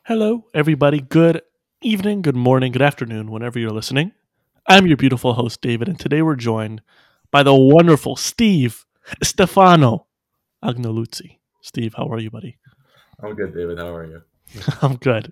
Hello, everybody. Good evening, good morning, good afternoon, whenever you're listening. I'm your beautiful host, David, and today we're joined by the wonderful Stefano Agnoluzzi. Steve, how are you, buddy? I'm good, David. How are you? I'm good.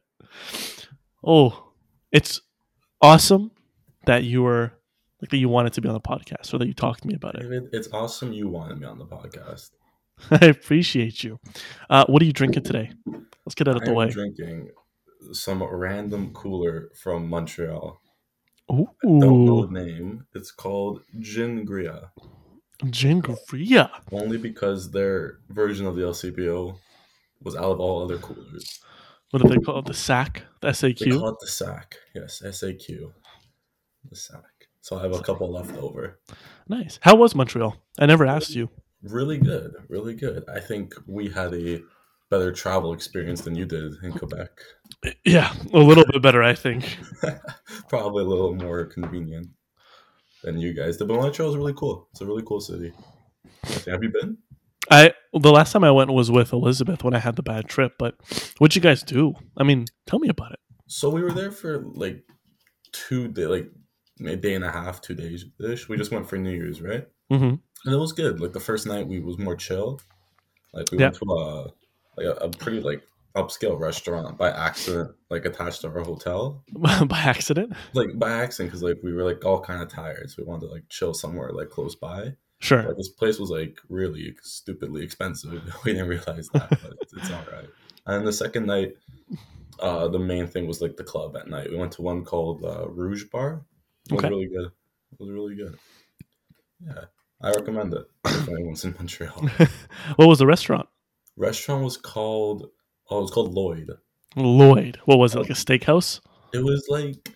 Oh, it's awesome that you wanted to be on the podcast or that you talked to me about it. David, it's awesome you wanted me on the podcast. I appreciate you. What are you drinking today? Let's get it out of I the am way. drinking some random cooler from Montreal. Don't know Ooh, the name. It's called Gingria, Gingria. only because their version of the LCBO was out of all other coolers. What do they call it? The SAC? The They SAQ? call it the SAC. Yes, SAQ. The SAC. So I have a couple left over. Nice. How was Montreal? I never asked you. Really good. Really good. I think we had a better travel experience than you did in Quebec. Yeah, a little bit better, I think. Probably a little more convenient than you guys did. But Montreal is really cool. It's a really cool city. Have you been? The last time I went was with Elizabeth when I had the bad trip. But what'd you guys do? I mean, tell me about it. So we were there for like 2 day, like a day and a half, 2 days ish. We just went for New Year's, right? Mm-hmm. And it was good. Like the first night, we was more chill. Like we Yeah, went to a pretty like upscale restaurant by accident, like attached to our hotel. by accident. Like by accident, because like we were like all kind of tired, so we wanted to like chill somewhere like close by. Sure. But this place was like really stupidly expensive. We didn't realize that, but it's all right. And the second night, the main thing was like the club at night. We went to one called Rouge Bar. It was Okay. really good. It was really good. Yeah, I recommend it if anyone's in Montreal. What was the restaurant? Restaurant was called it was called Lloyd. Lloyd. What was it? Like a Um, steakhouse? It was like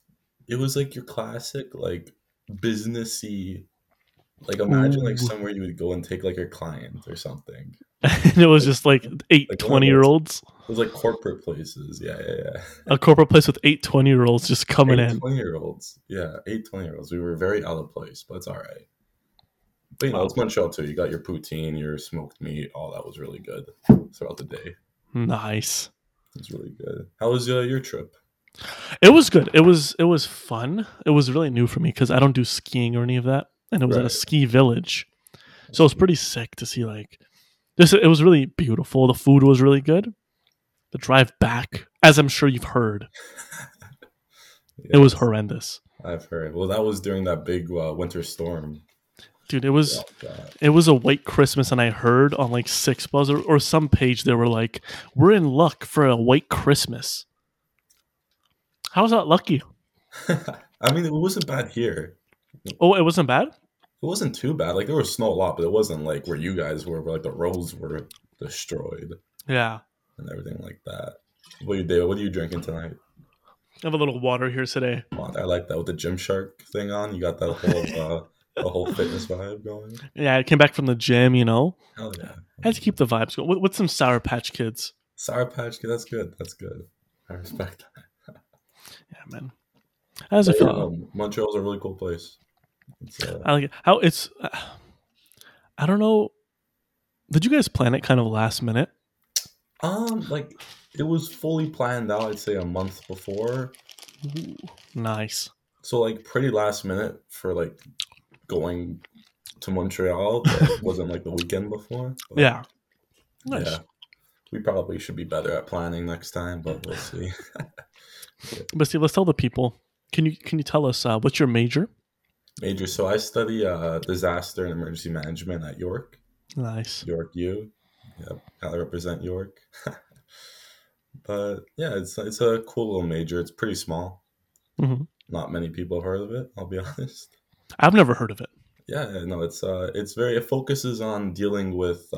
your classic like businessy. Like imagine like Ooh. somewhere you would go and take like your client or something. And it was Like, just like eight like one of 20 year those. olds. It was like corporate places. Yeah, yeah, yeah. A corporate place with eight 20 year olds just coming Eight in. 20-year-olds. Yeah, 8 20-year-olds. We were very out of place, but it's all right. But Wow. it's Montreal too. You got your poutine, your smoked meat. All that was really good throughout the day. Nice. It's really good. How was your trip? It was good. It was fun. It was really new for me because I don't do skiing or any of that, and it was at a Right. ski village, so it was pretty sick to see like this. It was really beautiful. The food was really good. The drive back, as I'm sure you've heard, it was Yes, horrendous, I've heard. Well, that was during that big winter storm. dude. It Yeah, was that. it was a white Christmas, and I heard on like Six Buzz or some page they were like, "We're in luck for a white Christmas." How's that lucky? I mean, it wasn't bad here. It Oh, it wasn't bad. wasn't too bad. Like there was snow a lot, but it wasn't like where you guys were, where like the roads were destroyed Yeah, and everything like that. What you David? What are you drinking tonight? I have a little water here today. Oh, I like that with the Gymshark thing on. You got that the whole fitness vibe going. Yeah, I came back from the gym. Hell yeah. I had to keep the vibes going with some Sour Patch Kids. Sour Patch Kid, that's good. That's good. I respect that. Yeah, man. How does it But yeah, feel? no, Montreal's a really cool place. It's I like it. How it's. I don't know. Did you guys plan it kind of last minute? like it was fully planned out, I'd say a month before. Ooh, nice. So like pretty last minute for like going to Montreal, but wasn't like the weekend before. But Yeah, nice. yeah, we probably should be better at planning next time, but we'll see. But see, let's tell the people. Can you tell us what's your major? Major. So I study disaster and emergency management at Nice. York U. Yep, gotta represent York. But yeah, it's a cool little major. It's pretty small. Hmm. Not many people have heard of it. I'll be honest. I've never heard of it. Yeah, no, it focuses on dealing with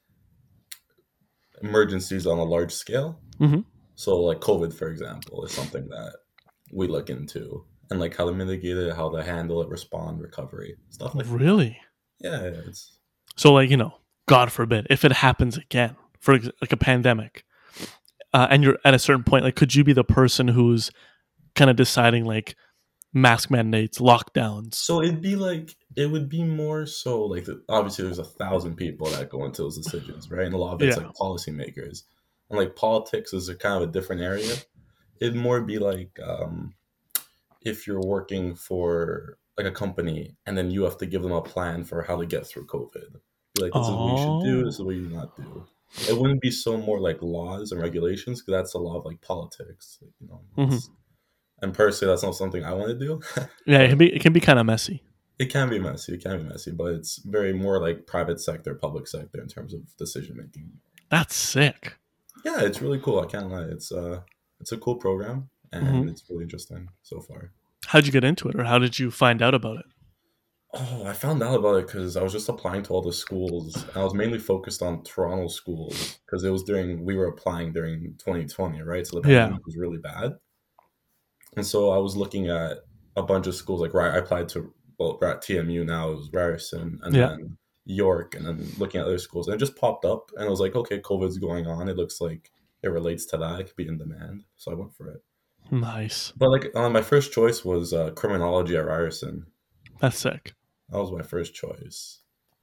emergencies on a large scale. Hmm. So like COVID, for example, is something that we look into and like how to mitigate it, how to handle it, respond, recovery, stuff like that. Really? Yeah, yeah, it's So, like, God forbid, if it happens again, like a pandemic, and you're at a certain point, like, could you be the person who's kind of deciding like mask mandates, lockdowns? so it would be more so like obviously there's 1,000 people that go into those decisions, right? And a lot of it's Yeah. like policymakers. And like politics is a kind of a different area. It'd more be like if you're working for like a company and then you have to give them a plan for how to get through COVID. Be like, this is what you should do. This Oh. is what you not do. It wouldn't be so more like laws and regulations because that's a lot of like politics. Like, Hmm. and personally, that's not something I want to do. Yeah, But it can be kind of messy. it can be messy. It can be messy, but it's very more like private sector, public sector in terms of decision making. That's sick. Yeah, it's really cool. I can't lie. It's a cool program and Hmm. it's really interesting so far. How'd you get into it, or how did you find out about it? Oh, I found out about it because I was just applying to all the schools. I was mainly focused on Toronto schools because it was during we were applying during 2020, right? So the Yeah. pandemic was really bad, and so I was looking at a bunch of schools. Like I applied to well, we're at TMU now. It was Ryerson, and Yeah. then York, and then looking at other schools, and it just popped up, and I was like, okay, COVID's going on. It looks like it relates to that. It could be in demand, so I went for it. Nice. But like my first choice was criminology at Ryerson. That's sick. That was my first choice.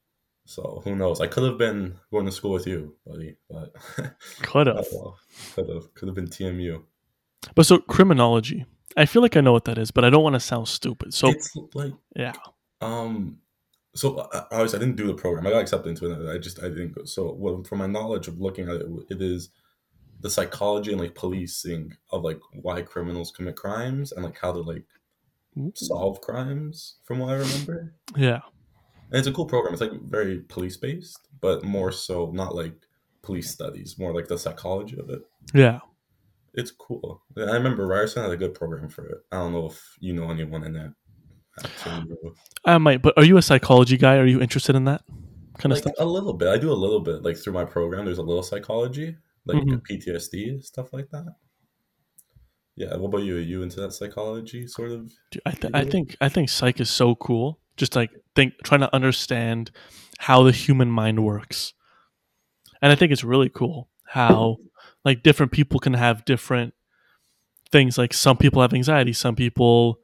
So who knows? I could have been going to school with you, buddy, but Could oh have. well. Could have been TMU. But so criminology, I feel like I know what that is, but I don't want to sound stupid. So It's like yeah. um. So obviously I didn't do the program. I got accepted into it. I didn't go. So from my knowledge of looking at it, it is the psychology and like policing of like why criminals commit crimes and like how to like solve crimes. From what I remember, Yeah. and it's a cool program. It's like very police based, but more so not like police studies, more like the psychology of it. Yeah. It's cool. I remember Ryerson had a good program for it. I don't know if you know anyone in that at TMU. I might, but are you a psychology guy? Are you interested in that kind of Like stuff? a little bit. I do a little bit. Like through my program, there's a little psychology, like Hmm. PTSD stuff like that. Yeah. What about you? Are you into that psychology sort of field? I think psych is so cool. Just like trying to understand how the human mind works, and I think it's really cool how like different people can have different things. Like some people have anxiety, some people,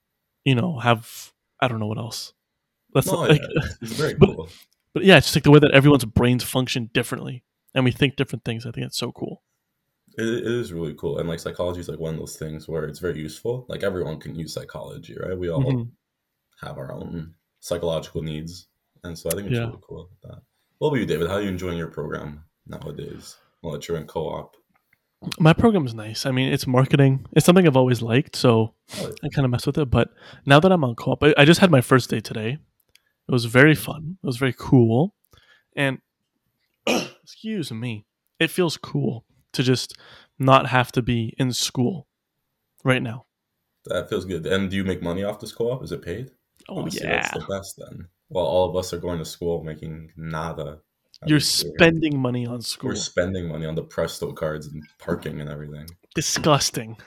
have I don't know what else. That's No, like, yeah, it's very but cool. but yeah, it's just like the way that everyone's brains function differently, and we think different things. I think it's so cool. It is really cool, and like psychology is like one of those things where it's very useful. Like everyone can use psychology, right? We all Hmm. have our own psychological needs, and so I think it's Yeah. really cool with that. What about you, David? How are you enjoying your program nowadays? Well, that you're in co-op. My program is nice. I mean, it's marketing. It's something I've always liked, so Oh, I kind of mess with it. But now that I'm on co-op, I just had my first day today. It was very fun. It was very cool, and excuse me, it feels cool to just not have to be in school right now. that feels good. And do you make money off this co-op? Is it paid? Oh Honestly, that's yeah, the best then. While all of us are going to school making nada, at you're least here. spending money on We're school. spending money on the Presto cards and parking and everything. Disgusting.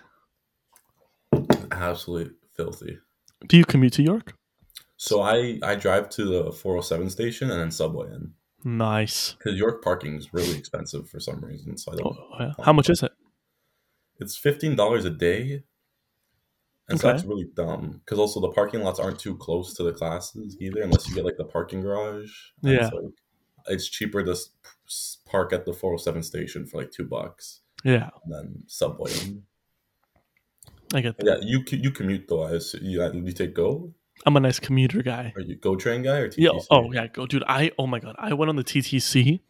Absolutely filthy. Do you commute to York? So I drive to the 407 station and then subway in Nice. because York parking is really expensive for some reason. So I Oh, don't yeah. plan How on much parking. is it? It's $15 a day, and so Okay. that's really dumb because also the parking lots aren't too close to the classes either, unless you get like the parking garage, and Yeah. so it's cheaper to park at the 407 station for like $2 Yeah. and then subway in. I get that. Yeah, you commute though. You take Go? I'm a nice commuter guy. Are you Go Train guy or Yeah. TTC? Oh yeah. Go, dude. Oh my god. I went on the TTC.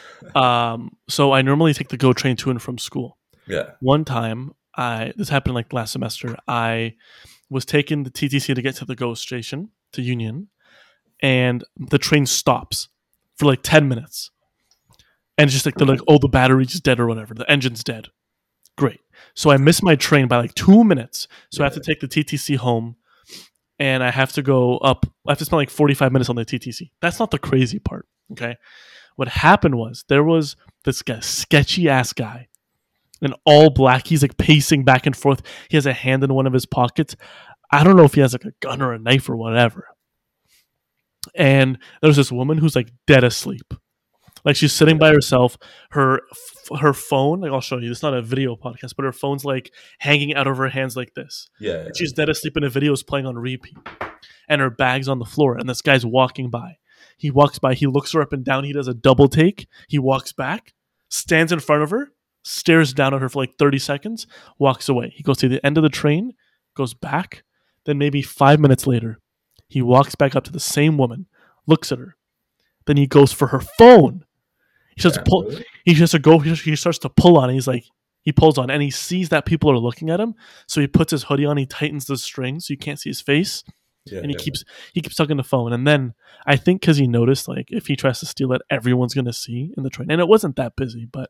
So I normally take the GO train to and from school. Yeah, One time, this happened like last semester. I was taking the TTC to get to the GO station to Union, and the train stops for like 10 minutes, and it's just like they're like, "Oh, the battery's dead or whatever. The engine's dead." Great. So I missed my train by like 2 minutes. So I have to yeah. take the TTC home, and I have to go up. I have to spend like 45 minutes on the TTC. That's not the crazy part. Okay. What happened was there was this guy, sketchy ass guy, in all black. He's like pacing back and forth. He has a hand in one of his pockets. I don't know if he has like a gun or a knife or whatever. And there's this woman who's like dead asleep. Like she's sitting by herself. Her phone, like I'll show you. It's not a video podcast, but her phone's like hanging out of her hands like this. Yeah, And she's dead asleep, and a video is playing on repeat. And her bag's on the floor, and this guy's walking by. He walks by. He looks her up and down. He does a double take. He walks back, stands in front of her, stares down at her for like 30 seconds, walks away. He goes to the end of the train, goes back. Then maybe 5 minutes later, he walks back up to the same woman, looks at her. Then he goes for her phone. He starts to Damn, pull. really? He has to go. He starts to pull on it. He's like, he pulls on, and he sees that people are looking at him. So he puts his hoodie on. He tightens the string so you can't see his face, Yeah, and he yeah. keeps tugging the phone. And then I think because he noticed, like, if he tries to steal it, everyone's gonna see in the train. And it wasn't that busy, but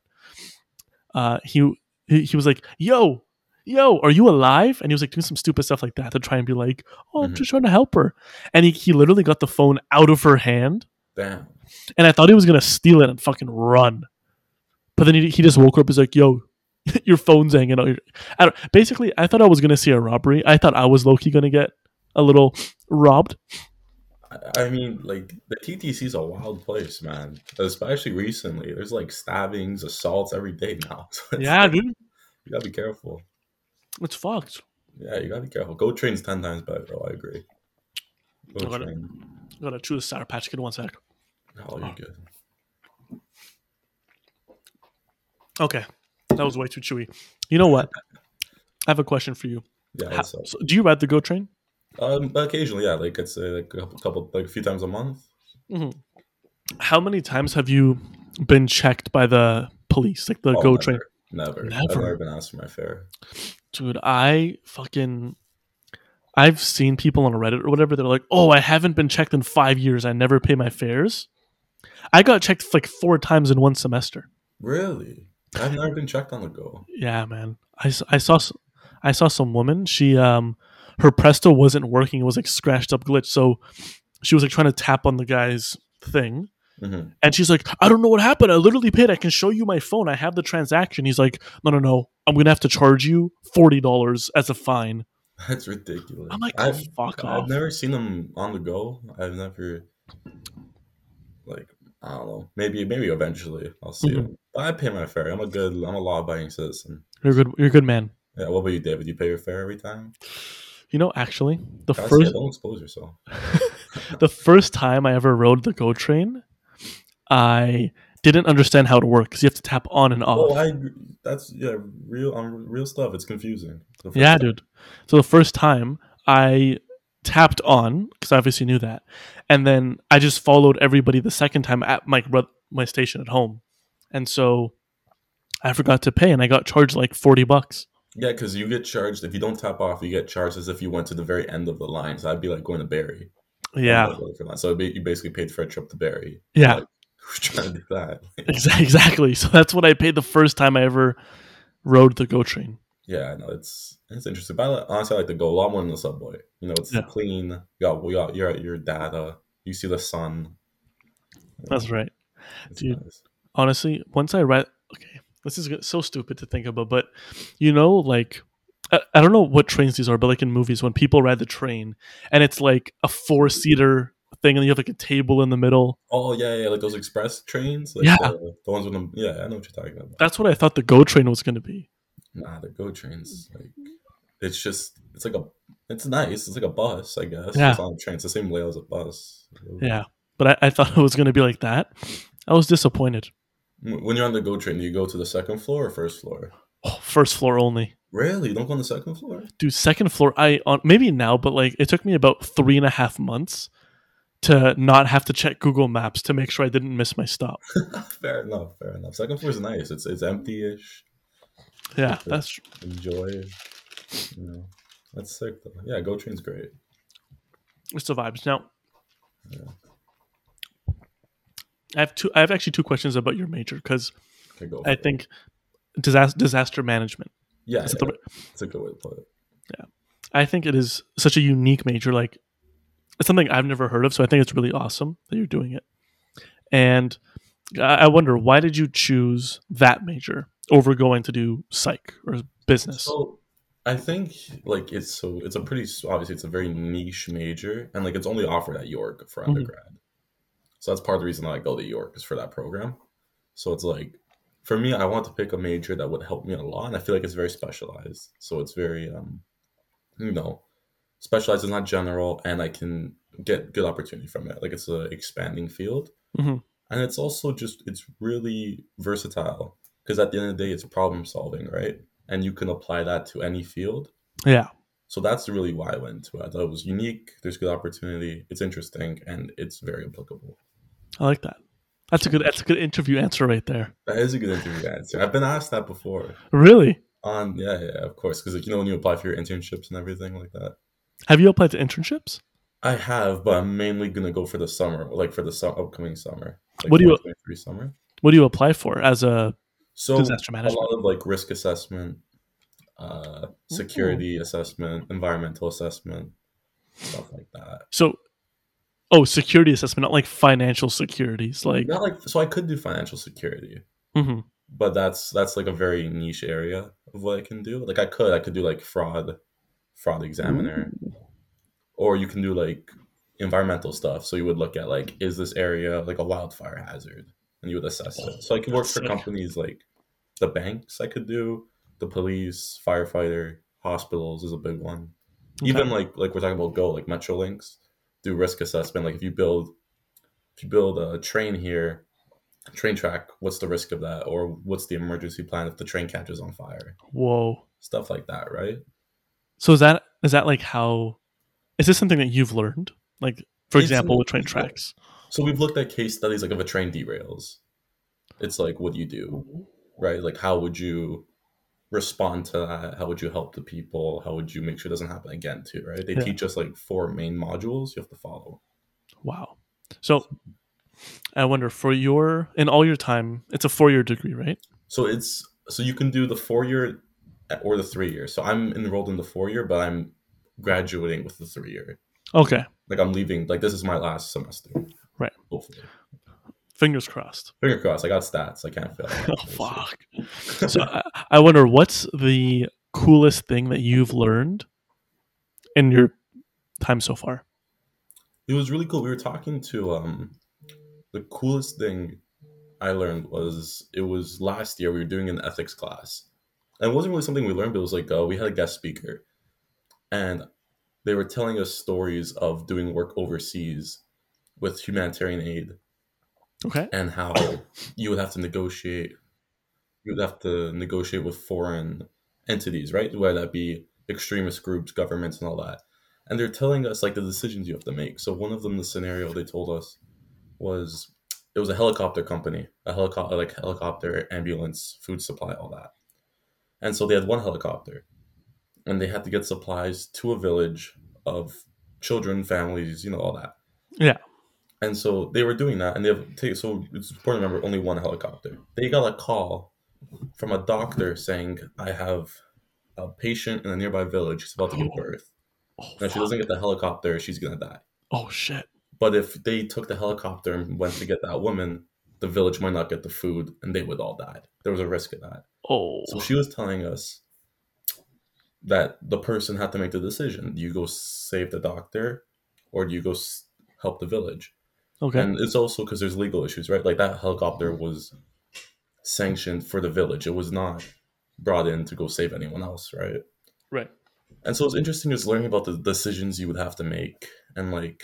he was like, yo, are you alive? And he was like doing some stupid stuff like that to try and be like, oh, I'm Mhm. just trying to help her. And he literally got the phone out of her hand, Damn. and I thought he was gonna steal it and fucking run. But then he just woke up. He's like, yo, your phone's hanging out. Basically, I thought I was gonna see a robbery. I thought I was low key gonna get a little robbed. I mean, like the TTC is a wild place, man. Especially recently, there's like stabbings, assaults every day now. So it's Yeah, like dude, you gotta be careful. it's fucked. Yeah, you gotta be careful. Go Train's 10 times better, though. I agree. Go I gotta, Train. I gotta chew the Sour Patch Kid 1 sec. Oh, you're good. Okay, that was way too chewy. You know what? I have a question for you. Yeah, what's up? So do you ride the Go Train? Occasionally, yeah, like it's like like a few times a month. Mhm. How many times have you been checked by the police, like the Oh, Go Train? never. I've Never, never been asked for my fare. dude. I've seen people on Reddit or whatever. They're like, "Oh, I haven't been checked in 5 years. I never pay my fares." I got checked like 4 times in one semester. Really? I've never been checked on the go. Yeah, man. I saw some woman. Her Presto wasn't working. It was like scratched up glitch. So she was like trying to tap on the guy's thing, Hmm. and she's like, "I don't know what happened. I literally paid. I can show you my phone. I have the transaction." He's like, "No, no, no. I'm gonna have to charge you $40 as a fine." That's ridiculous. I'm like, "Oh, fuck I've off." never seen them on the go. I've never like I don't know. Maybe eventually I'll see Mhm. them. But I pay my fare. I'm a law abiding citizen. You're good. You're a good man. Yeah. What about you, David? You pay your fare every time? You know, actually, the Gotta say it. first Don't expose yourself. the first time I ever rode the GO train, I didn't understand how it works because you have to tap on and Oh, off. that's yeah, real stuff. It's confusing the first Yeah, time. dude. So the first time I tapped on because I obviously knew that, and then I just followed everybody the second time at my station at home, and so I forgot to pay, and I got charged like $40. Yeah, because you get charged if you don't tap off. You get charged as if you went to the very end of the line. So that'd be like going to Barry and Yeah, like going for line. So you basically paid for a trip to Barry. And yeah, like, who's trying to do that? exactly. So that's what I paid the first time I ever rode the GO train. Yeah, no, it's interesting. But honestly, I like to go a lot more in the subway. You know, it's Yeah, clean. We got your data. You see the sun. You that's know, right, it's dude. nice. Honestly, once I read, okay, this is so stupid to think about, but like I don't know what trains these are, but like in movies when people ride the train and it's like a four-seater thing and you have like a table in the middle. Oh yeah, yeah, like those express trains, like Yeah, the ones with them. Yeah, I know what you're talking about. that's what I thought the GO train was going to be. Nah, the Go trains, like it's like it's nice. It's like a bus, I guess. Yeah, Just on a train. It's the same layout as a bus. yeah, but I thought it was going to be like that. I was disappointed. When you're on the Go train, do you go to the second floor or first floor? Oh, first floor only. Really? You don't go on the second floor? Dude, second floor. I on maybe now, but like it took me about 3.5 months to not have to check Google Maps to make sure I didn't miss my stop. Fair enough. Fair enough. Second floor is nice. It's empty-ish. Yeah, Get to that's enjoy. You know, that's sick though. Yeah, Go train's great. it's the vibes. Now Yeah. I have actually two questions about your major because Okay, go I for it. think disaster management. Yeah, Is it yeah. the, It's a good way to put it. yeah, I think it is such a unique major. Like it's something I've never heard of, so I think it's really awesome that you're doing it. And I wonder why did you choose that major over going to do psych or business? So I think like it's a pretty obviously it's a very niche major and like it's only offered at York for Mhm. undergrad. So that's part of the reason that I go to York is for that program. So it's like for me, I want to pick a major that would help me a lot, and I feel like it's very specialized. So it's very you know, specialized is not general, and I can get good opportunity from it. Like it's a expanding field, Mhm. and it's also just it's really versatile. because at the end of the day, it's problem solving, right? And you can apply that to any field. Yeah, So that's really why I went into it. I thought it was unique. There's good opportunity. It's interesting, and it's very applicable. I like that. That's a good interview answer right there. That is a good interview answer. I've been asked that before. Really? Yeah, of course, because when you apply for your internships and everything like that. Have you applied to internships? I have, but I'm mainly gonna go for the summer, like for the upcoming summer, like What do you 2023 summer. What do you apply for as a So disaster a lot management? of like risk assessment, Ooh. security assessment, environmental assessment, stuff like that. So, security assessment, not like financial securities. Like, Not like so I could do financial security, mhm. but that's like a very niche area of what I can do. Like I could do like fraud examiner, Ooh, or you can do like environmental stuff. So you would look at like, is this area like a wildfire hazard, and you would assess it. So I could work that's for sick. companies like the banks. I could do the police, firefighter, hospitals is a big one. Okay. Even like we're talking about Go, like Metrolinx, do risk assessment. Like if you build a train here, train track, what's the risk of that, or what's the emergency plan if the train catches on fire? Whoa. Stuff like that, right? So is that like how? Is this something that you've learned? Like, for It's example, with train tracks. so we've looked at case studies like if a train derails, it's like what do you do, right? Like how would you respond to that? How would you help the people? How would you make sure it doesn't happen again too, right? They Yeah. teach us like four main modules you have to follow. Wow. So I wonder for in all your time, it's a 4-year degree, right? So you can do the 4 year or the 3 year. So I'm enrolled in the 4 year, but I'm graduating with the 3 year. Okay. Like I'm leaving. Like this is my last semester. Right. Hopefully, Fingers crossed. finger crossed. I got stats. I can't fail. Oh fuck. So I wonder what's the coolest thing that you've learned in your time so far. It was really cool. We were talking to the coolest thing I learned was it was last year we were doing an ethics class. And it wasn't really something we learned, but it was like we had a guest speaker and they were telling us stories of doing work overseas with humanitarian aid Okay. and how you would have to negotiate you would have to negotiate with foreign entities, right? Whether that be extremist groups, governments and all that. And they're telling us like the decisions you have to make. So one of them, the scenario they told us was it was a helicopter company, a helicopter like helicopter, ambulance, food supply, all that. And so they had one helicopter and they had to get supplies to a village of children, families, all that. Yeah. And so they were doing that, and so it's important to remember only one helicopter. They got a call from a doctor saying, "I have a patient in a nearby village who's about to give birth, Oh and if she doesn't fuck. get the helicopter, she's gonna die." Oh shit. But if they took the helicopter and went to get that woman, the village might not get the food, and they would all die. There was a risk of that. So Oh. she was telling us that the person had to make the decision: do you go save the doctor, or do you go help the village? Okay. And it's also because there's legal issues, right? Like that helicopter was sanctioned for the village. It was not brought in to go save anyone else, right? Right. And so it's interesting just learning about the decisions you would have to make and like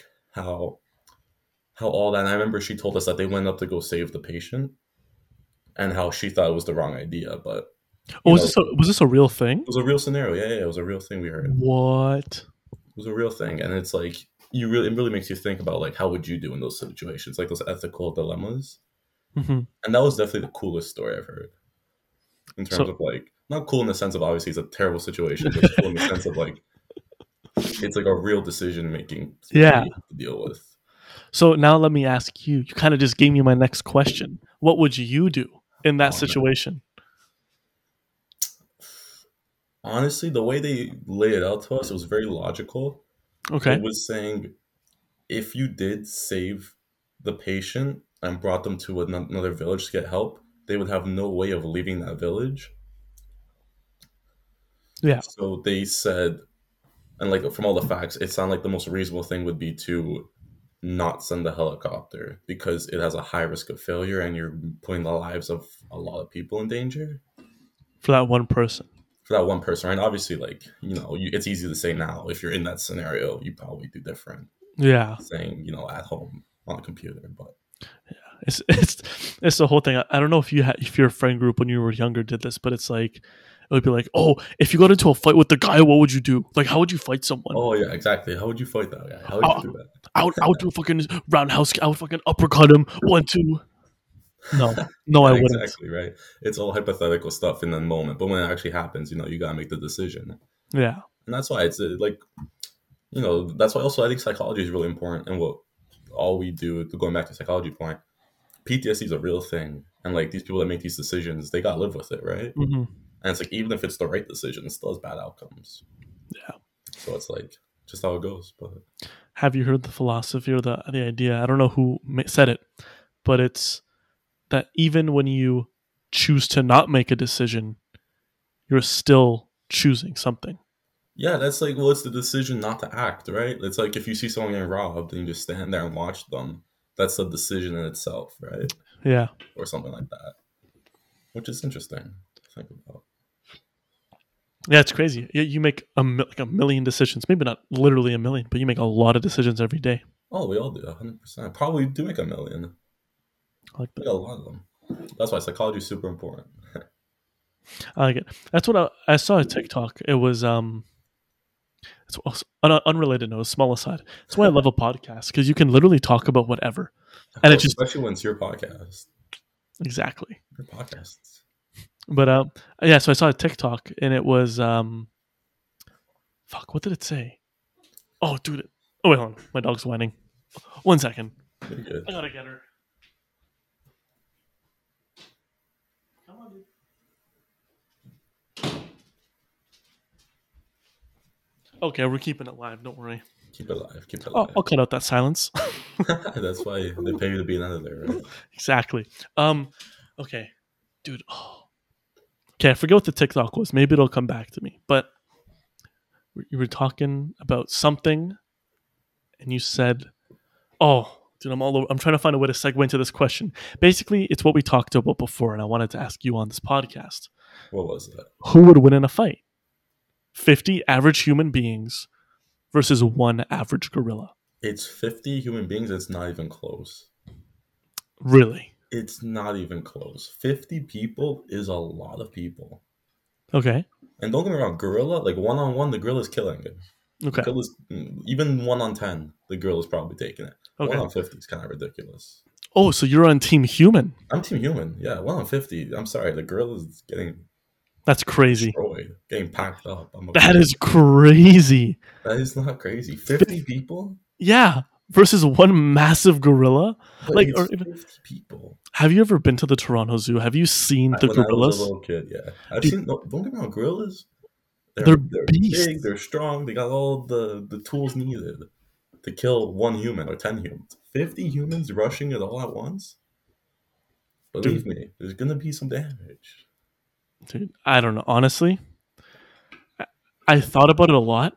how all that. And I remember she told us that they went up to go save the patient and how she thought it was the wrong idea, but Oh, you know, it was this a real thing? was a real scenario. Yeah, it was a real thing we heard. What? It was a real thing, and it's like it really makes you think about like how would you do in those situations, like those ethical dilemmas. Hmm. And that was definitely the coolest story I've heard in terms So of like not cool in the sense of obviously it's a terrible situation, but it's cool in the sense of like it's like a real decision making thing yeah. you have to deal with. So now let me ask you. You kind of just gave me my next question. What would you do in that Oh man. situation? Honestly, the way they laid it out to us, it was very logical. It Okay. was saying if you did save the patient and brought them to another village to get help, they would have no way of leaving that village. Yeah. So they said, and like from all the facts, it sounded like the most reasonable thing would be to not send the helicopter because it has a high risk of failure and you're putting the lives of a lot of people in danger For that one person. for that one person. Right? Obviously, like it's easy to say now. If you're in that scenario, you probably do different, Yeah. saying at home on a computer. But it's the whole thing. I don't know if if your friend group when you were younger did this, but it's like it would be like, oh, if you got into a fight with the guy, what would you do? Like, how would you fight someone? Oh yeah, exactly. How would you fight that guy? How would you I, do that? I would do a fucking roundhouse. I would fucking uppercut him. 1, 2. No, I Yeah, wouldn't. exactly, right. It's all hypothetical stuff in the moment, but when it actually happens, you gotta make the decision, Yeah. and that's why it's like that's why also I think psychology is really important, and what all we do, going back to psychology point, PTSD is a real thing, and like these people that make these decisions, they gotta live with it, right? Hmm. And it's like even if it's the right decision, it still has bad outcomes. Yeah. So it's like just how it goes. But Have you heard the philosophy or the idea? I don't know who said it, but it's that even when you choose to not make a decision, you're still choosing something. yeah, that's like, well, it's the decision not to act, right? It's like if you see someone getting robbed and you just stand there and watch them, that's a decision in itself, right? Yeah. Or something like that, which is interesting to think about. Yeah, it's crazy. You make like a million decisions. Maybe not literally a million, but you make a lot of decisions every day. Oh, we all do, 100%. Probably do make a million. I like We that. got a lot of them. That's why psychology is super important. I like it. That's what I saw at TikTok. It was it's also, on an unrelated note, a small aside. That's why I love a podcast because you can literally talk about whatever, and Oh, it just especially when it's your podcast. exactly. Your podcasts. But yeah. So I saw a TikTok and it was fuck. What did it say? Oh, dude. Oh wait, hold on. My dog's whining. 1 second. Pretty good. I gotta get her. Come on, dude. Okay, we're keeping it live. Don't worry. Keep it alive. Keep it Oh, alive. I'll cut out that silence. That's why they pay you to be an editor, right? Exactly. Okay, dude. Oh. Okay, I forget what the TikTok was. Maybe it'll come back to me. But you were talking about something, and you said, "Oh, dude, I'm all over. I'm trying to find a way to segue into this question. Basically, it's what we talked about before, and I wanted to ask you on this podcast: What was that? who would win in a fight? 50 average human beings versus one average gorilla. It's 50 human beings. It's not even close. Really? It's not even close. 50 people is a lot of people. Okay. And don't get me wrong, gorilla, like one on one, the gorilla's killing it. The Okay. gorilla's, even 1 on 10, the gorilla's probably taking it. Okay. 1 on 50 is kind of ridiculous. Oh, so you're on Team Human? I'm team human. Yeah, 1 on 50. I'm sorry, the gorilla's getting That's crazy. destroyed, getting packed up. That is crazy. That is not crazy. 50 people? Yeah. Versus one massive gorilla? But Like, it's or 50 people. have you ever been to the Toronto Zoo? Have you seen the When I was a gorillas? little kid, yeah. I've Dude, seen, don't get me wrong, gorillas, they're they're big, beasts. they're strong, they got all the tools needed to kill one human or 10 humans. 50 humans rushing it all at once? Believe Dude, me, there's going to be some damage. I don't know. Honestly, I thought about it a lot.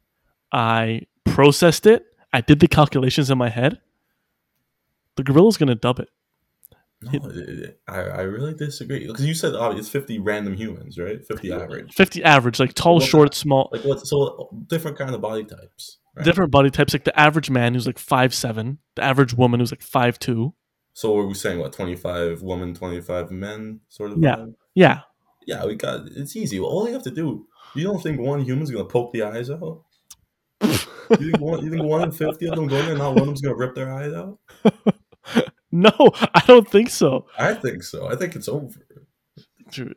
I processed it. I did the calculations in my head. The gorilla's going to dub it. No, I really disagree. Because you said it's 50 random humans, right? 50 average. 50 average, like tall, What's short, small. Like what? So different kind of body types, right? Different body types. Like the average man who's like 5'7", the average woman who's like 5'2". So are we saying what, 25 women, 25 men sort of Yeah. vibe? Yeah. Yeah, it's easy. All you have to do, you don't think one human's gonna poke the eyes out? You think 1 in 50 of them go in there, not one of them's gonna rip their eyes out? No, I don't think so. I think so. I think it's over. Dude,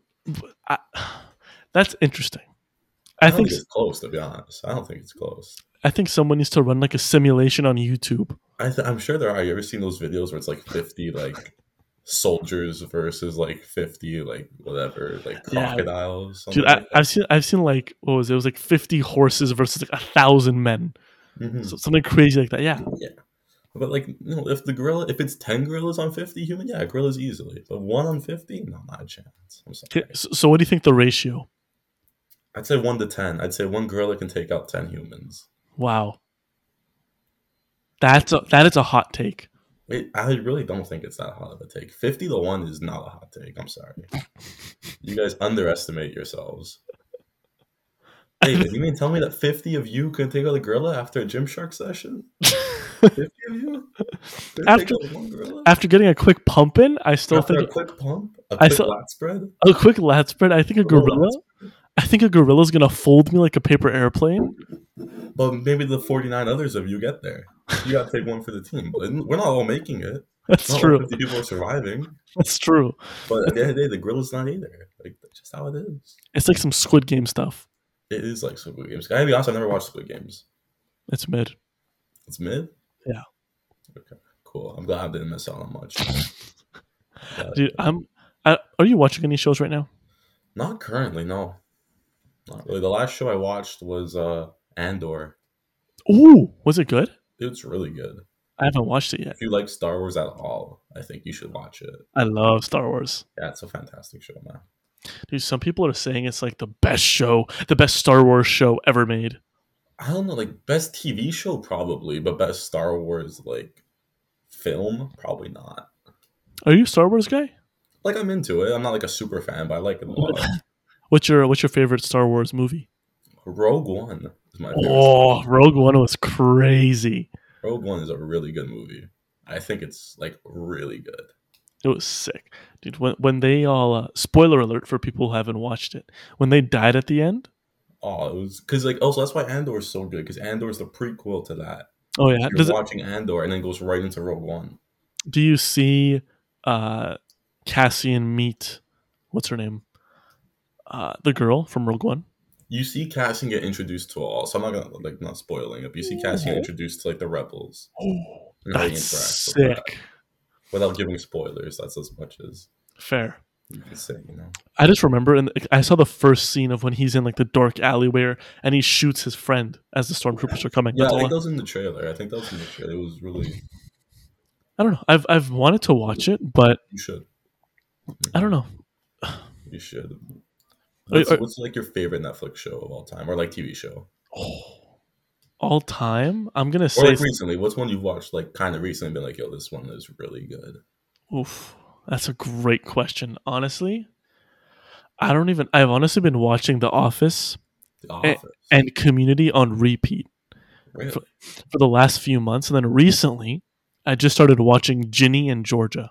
that's interesting. I I don't think think it's close, to be honest. I don't think it's close. I think someone needs to run like a simulation on YouTube. I'm sure there are. You ever seen those videos where it's like 50 like soldiers versus like 50 like whatever like Yeah. crocodiles? Dude, Like I've seen like what was it? It was like 50 horses versus like 1,000 men. mm-hmm. So something crazy like that. Yeah. Yeah. But like, if it's 10 gorillas on 50 human, yeah, gorillas easily. But 1 on 50, no, not a chance. I'm sorry. Okay, so what do you think the ratio? I'd say 1 to 10. I'd say one gorilla can take out 10 humans. Wow. That is a hot take. Wait, I really don't think it's that hot of a take. 50 to 1 is not a hot take. I'm sorry. You guys underestimate yourselves. David, you mean tell me that 50 of you can take out a gorilla after a Gymshark session? 50 of you couldn't take after out one gorilla after getting a quick pump in, I still after think a quick pump, a I quick still lat spread, a quick lat spread. a little lat I think a gorilla's gonna fold me like a paper airplane. spread. But maybe the 49 others of you get there. You got to take one for the team. But we're not all making it. That's Not all true. 50 people are surviving. That's true. But at the end of the day, the gorilla's not either. Like that's just how it is. It's like some Squid Game stuff. It is like Squid Games. I gotta be honest, I've never watched Squid Games. It's mid. It's mid. Yeah. Okay. Cool. I'm glad I didn't miss out on much. Dude, are you watching any shows right now? Not currently, no. Not really. The last show I watched was Andor. Ooh, was it good? It's really good. I haven't watched it yet. If you like Star Wars at all, I think you should watch it. I love Star Wars. Yeah, it's a fantastic show, man. Dude, some people are saying it's like the best show, the best Star Wars show ever made. I don't know, like best TV show probably, but best Star Wars like film probably not. Are you a Star Wars guy? Like I'm into it. I'm not like a super fan, but I like it a lot. What's your favorite Star Wars movie? Rogue One is my favorite. Oh, Rogue One was crazy. Rogue One is a really good movie. I think it's like really good. It was sick, dude. When they all spoiler alert for people who haven't watched it, when they died at the end. Oh, it was because like also that's why Andor is so good because Andor is the prequel to that. Oh yeah, You're watching Andor and then goes right into Rogue One. do you see Cassian meet what's her name? The girl from Rogue One. You see Cassian get introduced to all, so I'm not gonna like not spoiling it. But you see Cassian introduced to like the rebels. Oh, And how he that's interacts with that. sick. Without giving spoilers, that's as much as Fair. you can say, you know. I just remember, and I saw the first scene of when he's in like the dark alleyway and he shoots his friend as the stormtroopers are coming. Yeah, That's I all think that was in the trailer. It was really. I don't know. I've wanted to watch it, but You should. I don't know. You should. Are- What's like your favorite Netflix show of all time, or like TV show, all time, I'm gonna or say, like recently? What's one you've watched like kind of recently? Been like, yo, this one is really good. oof, that's a great question. Honestly, I've honestly been watching The Office The and, Office. and Community on repeat Really? for the last few months, and then recently, I just started watching Ginny and Georgia.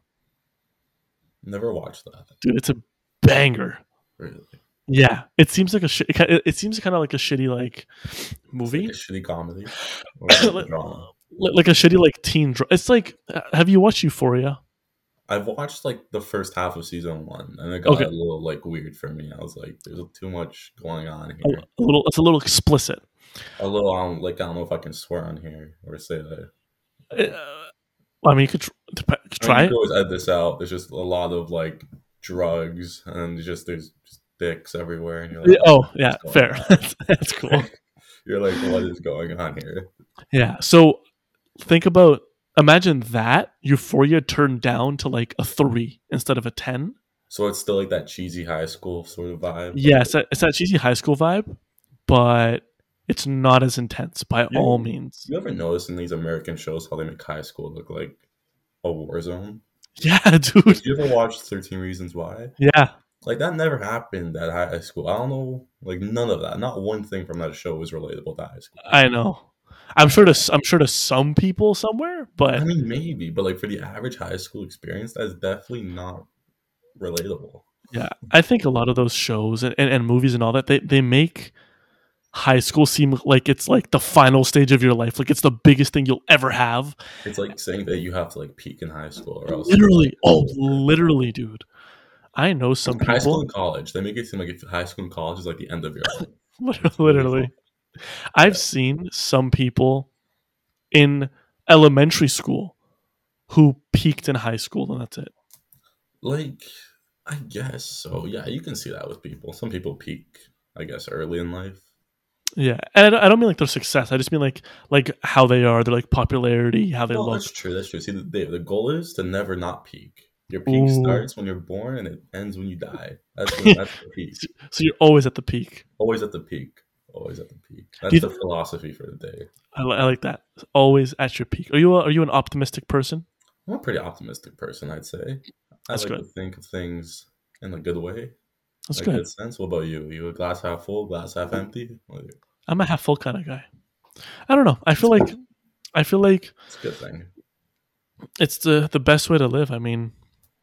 Never watched that. Dude, it's a banger. Really? Yeah, it seems like it seems kind of like a shitty like movie, It's like a shitty comedy. Or like a like, drama. like a shitty like teen. It's like, have you watched Euphoria? I've watched like the first half of season 1, and it got Okay. a little like weird for me. I was like, "There's too much going on A here." little, it's a little explicit. A little, I don't know if I can swear on here or say that. I mean, you could try I mean, you it. can always edit this out. There's just a lot of like drugs, and there's just dicks everywhere, and you're like, Oh yeah, "What's fair. going on?" That's cool. You're like, "What is going on here?" Yeah. So imagine that Euphoria turned down to like a 3 instead of a 10. So it's still like that cheesy high school sort of vibe. Yeah, it's that cheesy high school vibe, but it's not as intense by Yeah. all means. You ever notice in these American shows how they make high school look like a war zone? Yeah, dude. Did you ever watch 13 Reasons Why? Yeah. Like that never happened at high school. I don't know, like none of that. Not one thing from that show was relatable to high school. I know. I'm sure to some people somewhere, but I mean, maybe, but like for the average high school experience, that's definitely not relatable. yeah, I think a lot of those shows and movies and all that they make high school seem like it's like the final stage of your life, like it's the biggest thing you'll ever have. It's like saying that you have to like peak in high school or else. Literally, dude. I know some High school people. and college, they make it seem like if high school and college is like the end of your life. Literally, I've seen some people in elementary school who peaked in high school, and that's it. Like, I guess so. Yeah, you can see that with people. Some people peak, I guess, early in life. Yeah, and I don't mean like their success. I just mean like how they are, their like popularity, how they Well, look. that's true. That's true. See, the goal is to never not peak. Your peak Ooh. starts when you're born and it ends when you die. That's the peak. So you're always at the peak. Always at the peak. Always at the peak. Do That's you the philosophy for the day. I like that. Always at your peak. Are you an optimistic person? I'm a pretty optimistic person, I'd say. I That's like good. to think of things in a good way. That's That good. good sense. What about you? You a glass half full, glass half empty? I'm a half full kind of guy. I don't know. It's good. I feel like It's a good thing. it's the best way to live. I mean,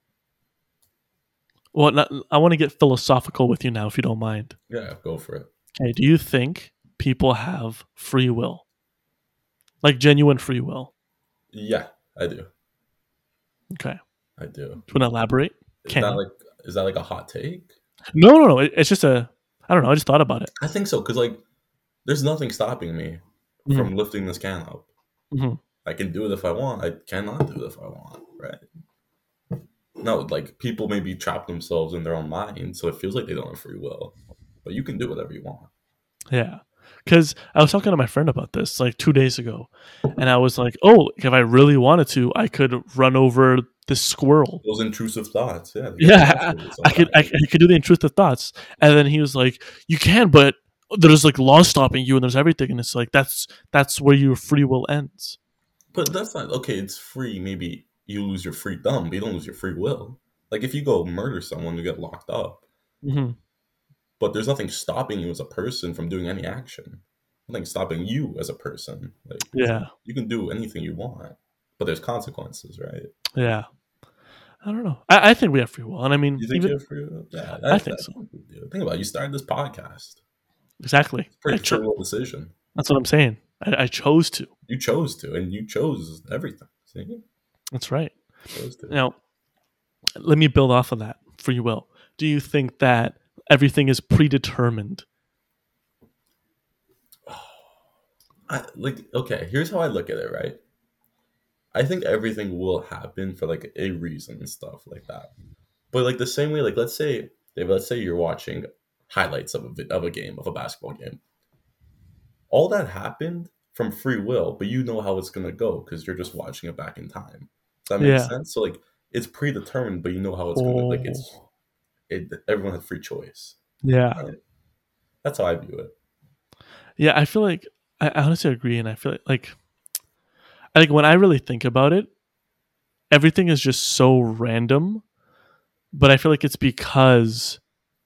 well, not, I want to get philosophical with you now, if you don't mind. Yeah, go for it. Okay, do you think people have free will, like genuine free will? Yeah, I do. Okay, I do. do you want to elaborate? Is Can that you? like is that like a hot take? No, no, no. It's just a. I don't know. I just thought about it. I think so because like there's nothing stopping me Hmm. from lifting this can up. Hmm. I can do it if I want. I cannot do it if I want. Right? No, like people maybe trap themselves in their own mind, so it feels like they don't have free will. But you can do whatever you want. Yeah, because I was talking to my friend about this like 2 days ago, and I was like, "Oh, if I really wanted to, I could run over this squirrel." Those intrusive thoughts, yeah, they get the Yeah, best of you I sometimes. could do the intrusive thoughts, and then he was like, "You can, but there's like law stopping you, and there's everything, and it's like that's where your free will ends." But that's not okay. It's free. Maybe you lose your free thumb, but you don't lose your free will. Like if you go murder someone, you get locked up. Hmm. But there's nothing stopping you as a person from doing any action. Nothing stopping you as a person. Like Yeah, you can do anything you want, but there's consequences, right? yeah. I don't know. I think we have free will, and I mean, You think you even have free will? Yeah, I I think so. think we do. Think about it. You started this podcast. Exactly. It's a pretty free will decision. That's what I'm saying. I chose to. You chose to, and you chose everything. See, you That's right. chose to. Now, let me build off of that. Free will. Do you think that everything is predetermined? Like okay. Here's how I look at it. Right. I think everything will happen for like a reason and stuff like that. But like the same way, like let's say you're watching highlights of of a game of a basketball game. All that happened from free will, but you know how it's gonna go because you're just watching it back in time. Does that make Yeah. sense? So like it's predetermined, but you know how it's gonna like it's Oh. it. Everyone has free choice. Yeah. Right? That's how I view it. Yeah. I feel like I honestly agree, and I feel like I think when I really think about it, everything is just so random. But I feel like it's because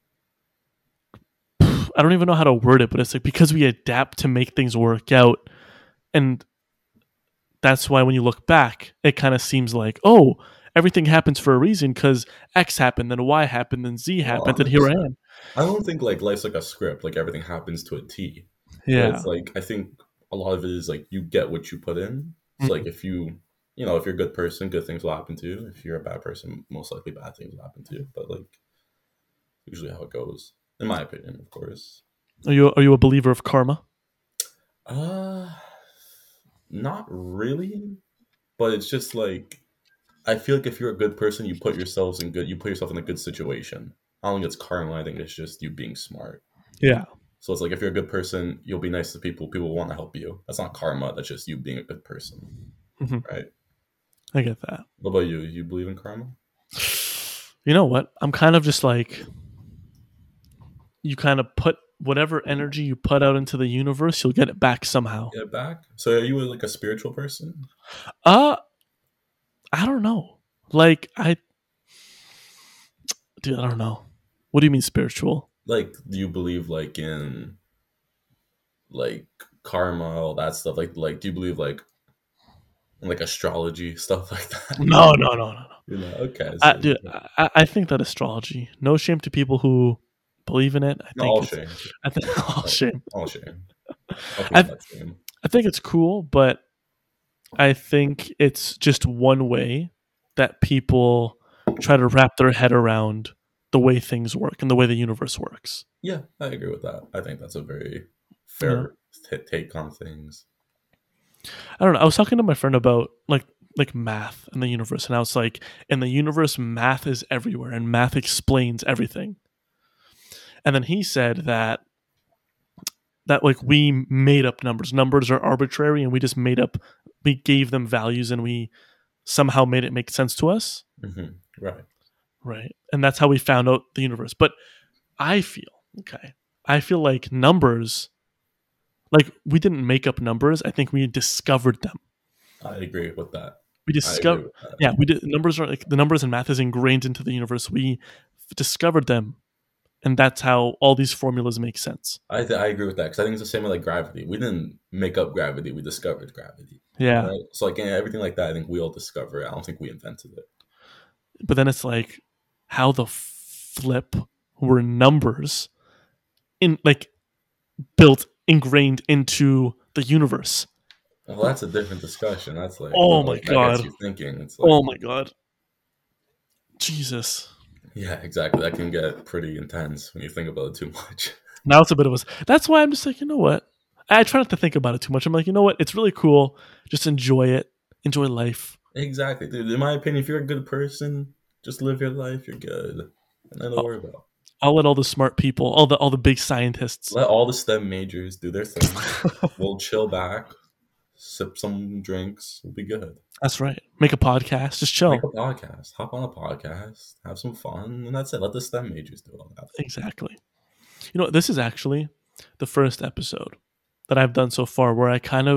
I don't even know how to word it, but it's like because we adapt to make things work out, and that's why when you look back, it kind of seems like, oh, everything happens for a reason because X happened, then Y happened, then Z Well, happened, and here I 100%. am. I don't think like life's like a script. Like everything happens to a T. But Yeah. it's like I think a lot of it is like you get what you put in. So like Mhm. if if you're a good person, good things will happen to you. If you're a bad person, most likely bad things will happen to you. But like usually how it goes, in my opinion, of course. Are you a believer of karma? Uh Not really. But it's just like I feel like if you're a good person, you put yourself in a good situation. I don't think it's karma. I think it's just you being smart. Yeah. So it's like if you're a good person, you'll be nice to people. People will want to help you. That's not karma. That's just you being a good person, Hmm. right? I get that. What about you? You believe in karma? You know what? I'm kind of just like you kind of put whatever energy you put out into the universe, you'll get it back somehow. Get it back. So are you like a spiritual person? Uh, I don't know. Like dude, I don't know. What do you mean spiritual? Like, do you believe like in like karma, all that stuff? Like, do you believe in like astrology stuff like that? No, no, no, no, no. Okay. So Dude, I think that astrology. No shame to people who believe in it. I no, think all it's. shame, I think oh all, shame. all shame. Nothing I but shame. I think it's cool, but I think it's just one way that people try to wrap their head around the way things work and the way the universe works. Yeah, I agree with that. I think that's a very You know, fair take on things. I don't know. I was talking to my friend about like math and the universe, and I was like, in the universe, math is everywhere, and math explains everything. And then he said that like we made up numbers. Numbers are arbitrary, and we gave them values, and we somehow made it make sense to us, Right. right? And that's how we found out the universe. But I feel okay. I feel like numbers, like we didn't make up numbers. I think we discovered them. I agree with that. We I agree discover, with that. yeah, we did. Numbers are like the numbers and math is ingrained into the universe. We discovered them and that's how all these formulas make sense. I agree with that because I think it's the same with like gravity. We didn't make up gravity; we discovered gravity. Yeah. Right. So like everything like that, I think we all discovered it. I don't think we invented it. But then it's like how the flip were numbers in like built ingrained into the universe. Well, that's a different discussion. That's like, Oh my like, that gets god. you thinking. It's like, Oh my god. Jesus. yeah, exactly. That can get pretty intense when you think about it too much. Now it's a bit of a. That's why I'm just like, you know what? I try not to think about it too much. I'm like, you know what? It's really cool. Just enjoy it. Enjoy life. Exactly, dude. In my opinion, if you're a good person, just live your life. You're good. Nothing to worry about. I'll let all the smart people, all the big scientists. Let all the STEM majors do their thing. We'll chill back, sip some drinks. We'll be good. That's right. Make a podcast. Just chill. Make a podcast. Hop on a podcast. Have some fun, and that's it. Let the STEM majors do all that. Exactly. You know, this is actually the first episode that I've done so far where I'm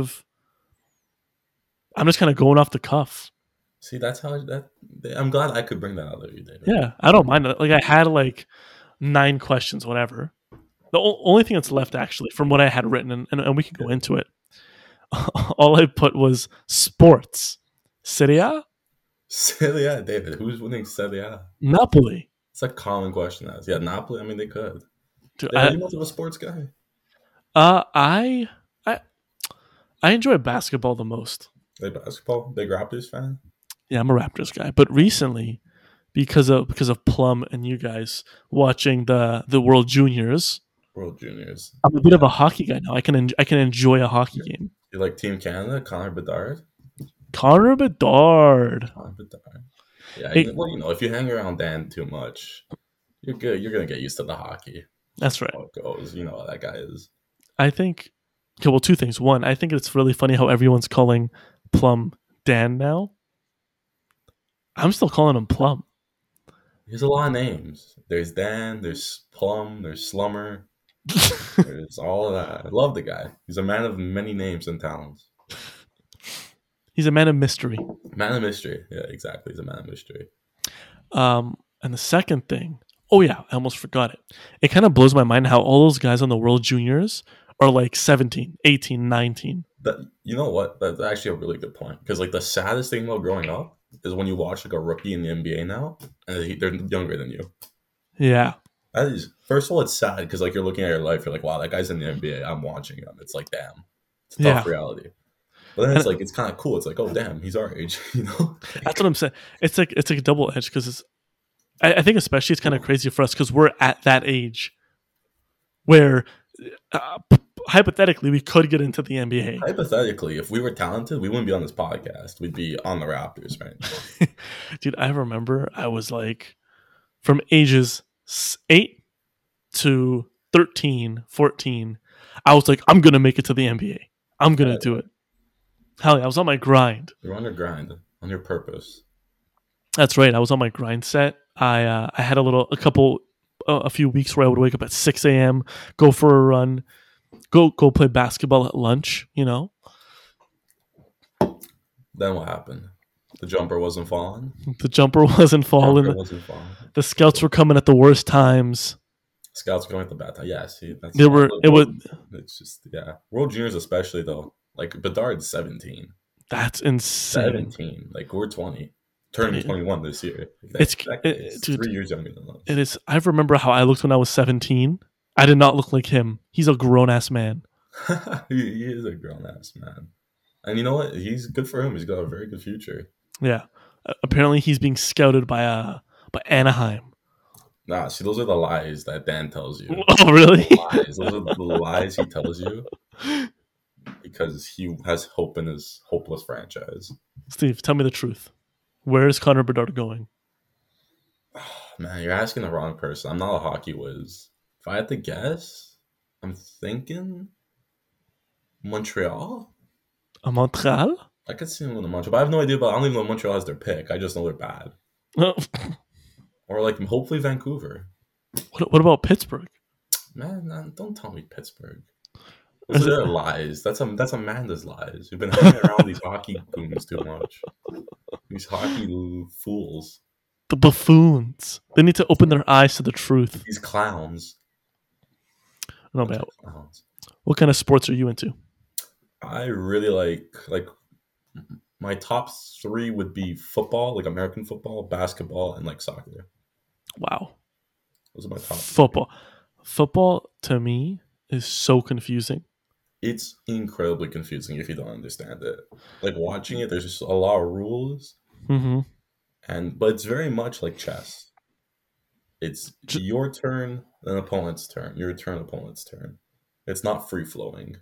just kind of going off the cuff. See, that's how that. I'm glad I could bring that out of you, David. Yeah, I don't mind it. Like I had like 9 questions, whatever. The only thing that's left actually from what I had written, and we can go into it. All I put was sports. Serie A? Serie A, David. Who's winning Serie A? Napoli. It's a common question to ask. Yeah, Napoli. I mean, they could. Dude, David, are you much of a sports guy? I I enjoy basketball the most. Like basketball, big Raptors fan. Yeah, I'm a Raptors guy. But recently, because of Plum and you guys watching the World Juniors, World Juniors. I'm a bit of a hockey guy now. I can enjoy a hockey game. You like Team Canada, Connor Bedard? Connor Bedard. Connor Bedard. Yeah, Hey, well, if you hang around Dan too much, you're good. You're gonna get used to the hockey. that's right. How it goes. You know how that guy is. I think. Okay, well, 2 things. One, I think it's really funny how everyone's calling Plum Dan now. I'm still calling him Plum. There's a lot of names. There's Dan. There's Plum. There's Slummer. There's all of that. I love the guy. He's a man of many names and talents. He's a man of mystery. Man of mystery. Yeah, exactly. He's a man of mystery. And the second thing, oh yeah, I almost forgot it. It kind of blows my mind how all those guys on the World Juniors are like 17, 18, 19. You know what? That's actually a really good point. Because like the saddest thing about growing up is when you watch like a rookie in the NBA now, and they're younger than you. Yeah. That is, first of all, it's sad because like you're looking at your life, you're like, wow, that guy's in the NBA. I'm watching him. It's like, damn, it's a tough reality. But then it's like it's kind of cool. It's like, oh damn, he's our age, you know. That's what I'm saying. It's like a double edge because I think especially it's kind of crazy for us because we're at that age where hypothetically we could get into the NBA. Hypothetically, if we were talented, we wouldn't be on this podcast. We'd be on the Raptors, right? Dude, I remember I was like from ages 8 to 13, 14, I was like, I'm gonna make it to the NBA. I'm gonna do it. Hell yeah, I was on my grind. You're on your grind, on your purpose. That's right. I was on my grind set. I had a few weeks where I would wake up at 6 a.m., go for a run, go play basketball at lunch. You know. Then what happened? The jumper wasn't falling. The jumper wasn't falling. The scouts were coming at the worst times. Scouts were coming at the bad time. Yeah, see, that's It's just World Juniors especially though. Like Bedard's 17. That's insane. 17. Like we're 20. Turning 21 this year. It's 3 years younger than us. It is. I remember how I looked when I was 17. I did not look like him. He's a grown ass man. He is a grown ass man. And you know what? He's good for him. He's got a very good future. Yeah. Apparently he's being scouted by Anaheim. Nah, see, those are the lies that Dan tells you. Oh, really? Those are the lies he tells you because he has hope in his hopeless franchise. Steve, tell me the truth. Where is Connor Bedard going? Man, you're asking the wrong person. I'm not a hockey whiz. If I had to guess, I'm thinking Montreal. Montreal? I could see him in Montreal, but I have no idea about. I don't even know Montreal has their pick. I just know they're bad. Or like hopefully Vancouver. What about Pittsburgh? Man, don't tell me Pittsburgh. Those are lies. That's Amanda's lies. You've been hanging around these hockey goons too much. These hockey fools. The buffoons. They need to open their eyes to the truth. These clowns. No, Bunch man. of clowns. What kind of sports are you into? I really like my top three would be football, like American football, basketball, and like soccer. Wow. Those are my top three. Football. Football to me is so confusing. It's incredibly confusing if you don't understand it. Like watching it, there's just a lot of rules, Mm-hmm. but it's very much like chess. It's your turn, then opponent's turn, your turn, opponent's turn. It's not free flowing.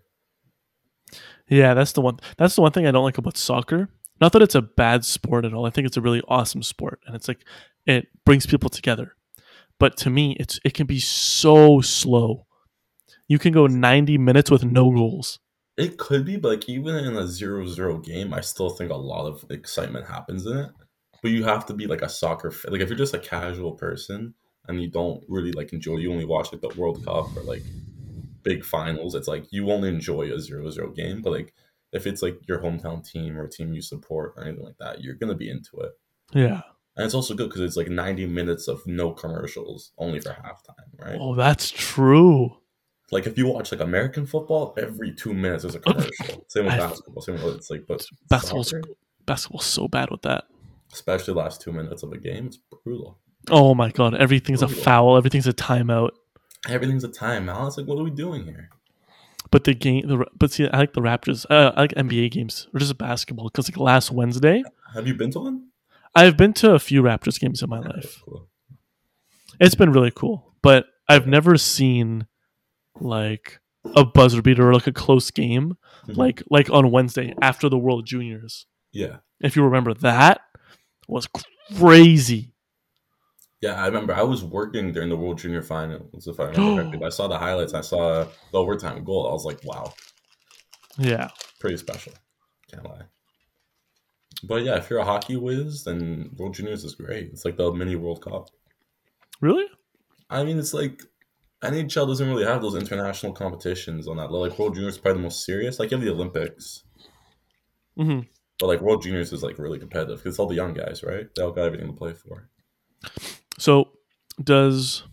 Yeah, that's the one. That's the one thing I don't like about soccer. Not that it's a bad sport at all. I think it's a really awesome sport, and it's like it brings people together. But to me, it can be so slow. You can go 90 minutes with no goals. It could be, but like even in a 0-0 game, I still think a lot of excitement happens in it. But you have to be like a soccer fan. Like if you're just a casual person and you don't really like enjoy, you only watch like the World Cup or like big finals. It's like you won't enjoy a 0-0 game. But like if it's like your hometown team or a team you support or anything like that, you're gonna be into it. Yeah. And it's also good because it's like 90 minutes of no commercials, only for halftime, right? Oh, that's true. Like if you watch like American football, every 2 minutes there's a commercial. Same with basketball. Same with it's like, but basketball's so bad with that. Especially the last 2 minutes of a game, it's brutal. Oh my god, everything's a foul. Everything's a timeout. Everything's a timeout. It's like, what are we doing here? But but see, I like the Raptors. I like NBA games or just basketball because like last Wednesday. Have you been to one? I've been to a few Raptors games in my life. Cool. It's been really cool, but I've never seen like a buzzer beater or like a close game like on Wednesday after the World Juniors. Yeah. If you remember, that was crazy. Yeah, I remember I was working during the World Junior Finals, if I remember correctly. But I saw the highlights. I saw the overtime goal. I was like, wow. Yeah. Pretty special. Can't lie. But yeah, if you're a hockey whiz, then World Juniors is great. It's like the mini World Cup. Really? I mean, it's like NHL doesn't really have those international competitions on that level. Like World Juniors is probably the most serious. Like you have the Olympics. Mm-hmm. But like World Juniors is like really competitive because it's all the young guys, right? They all got everything to play for. So the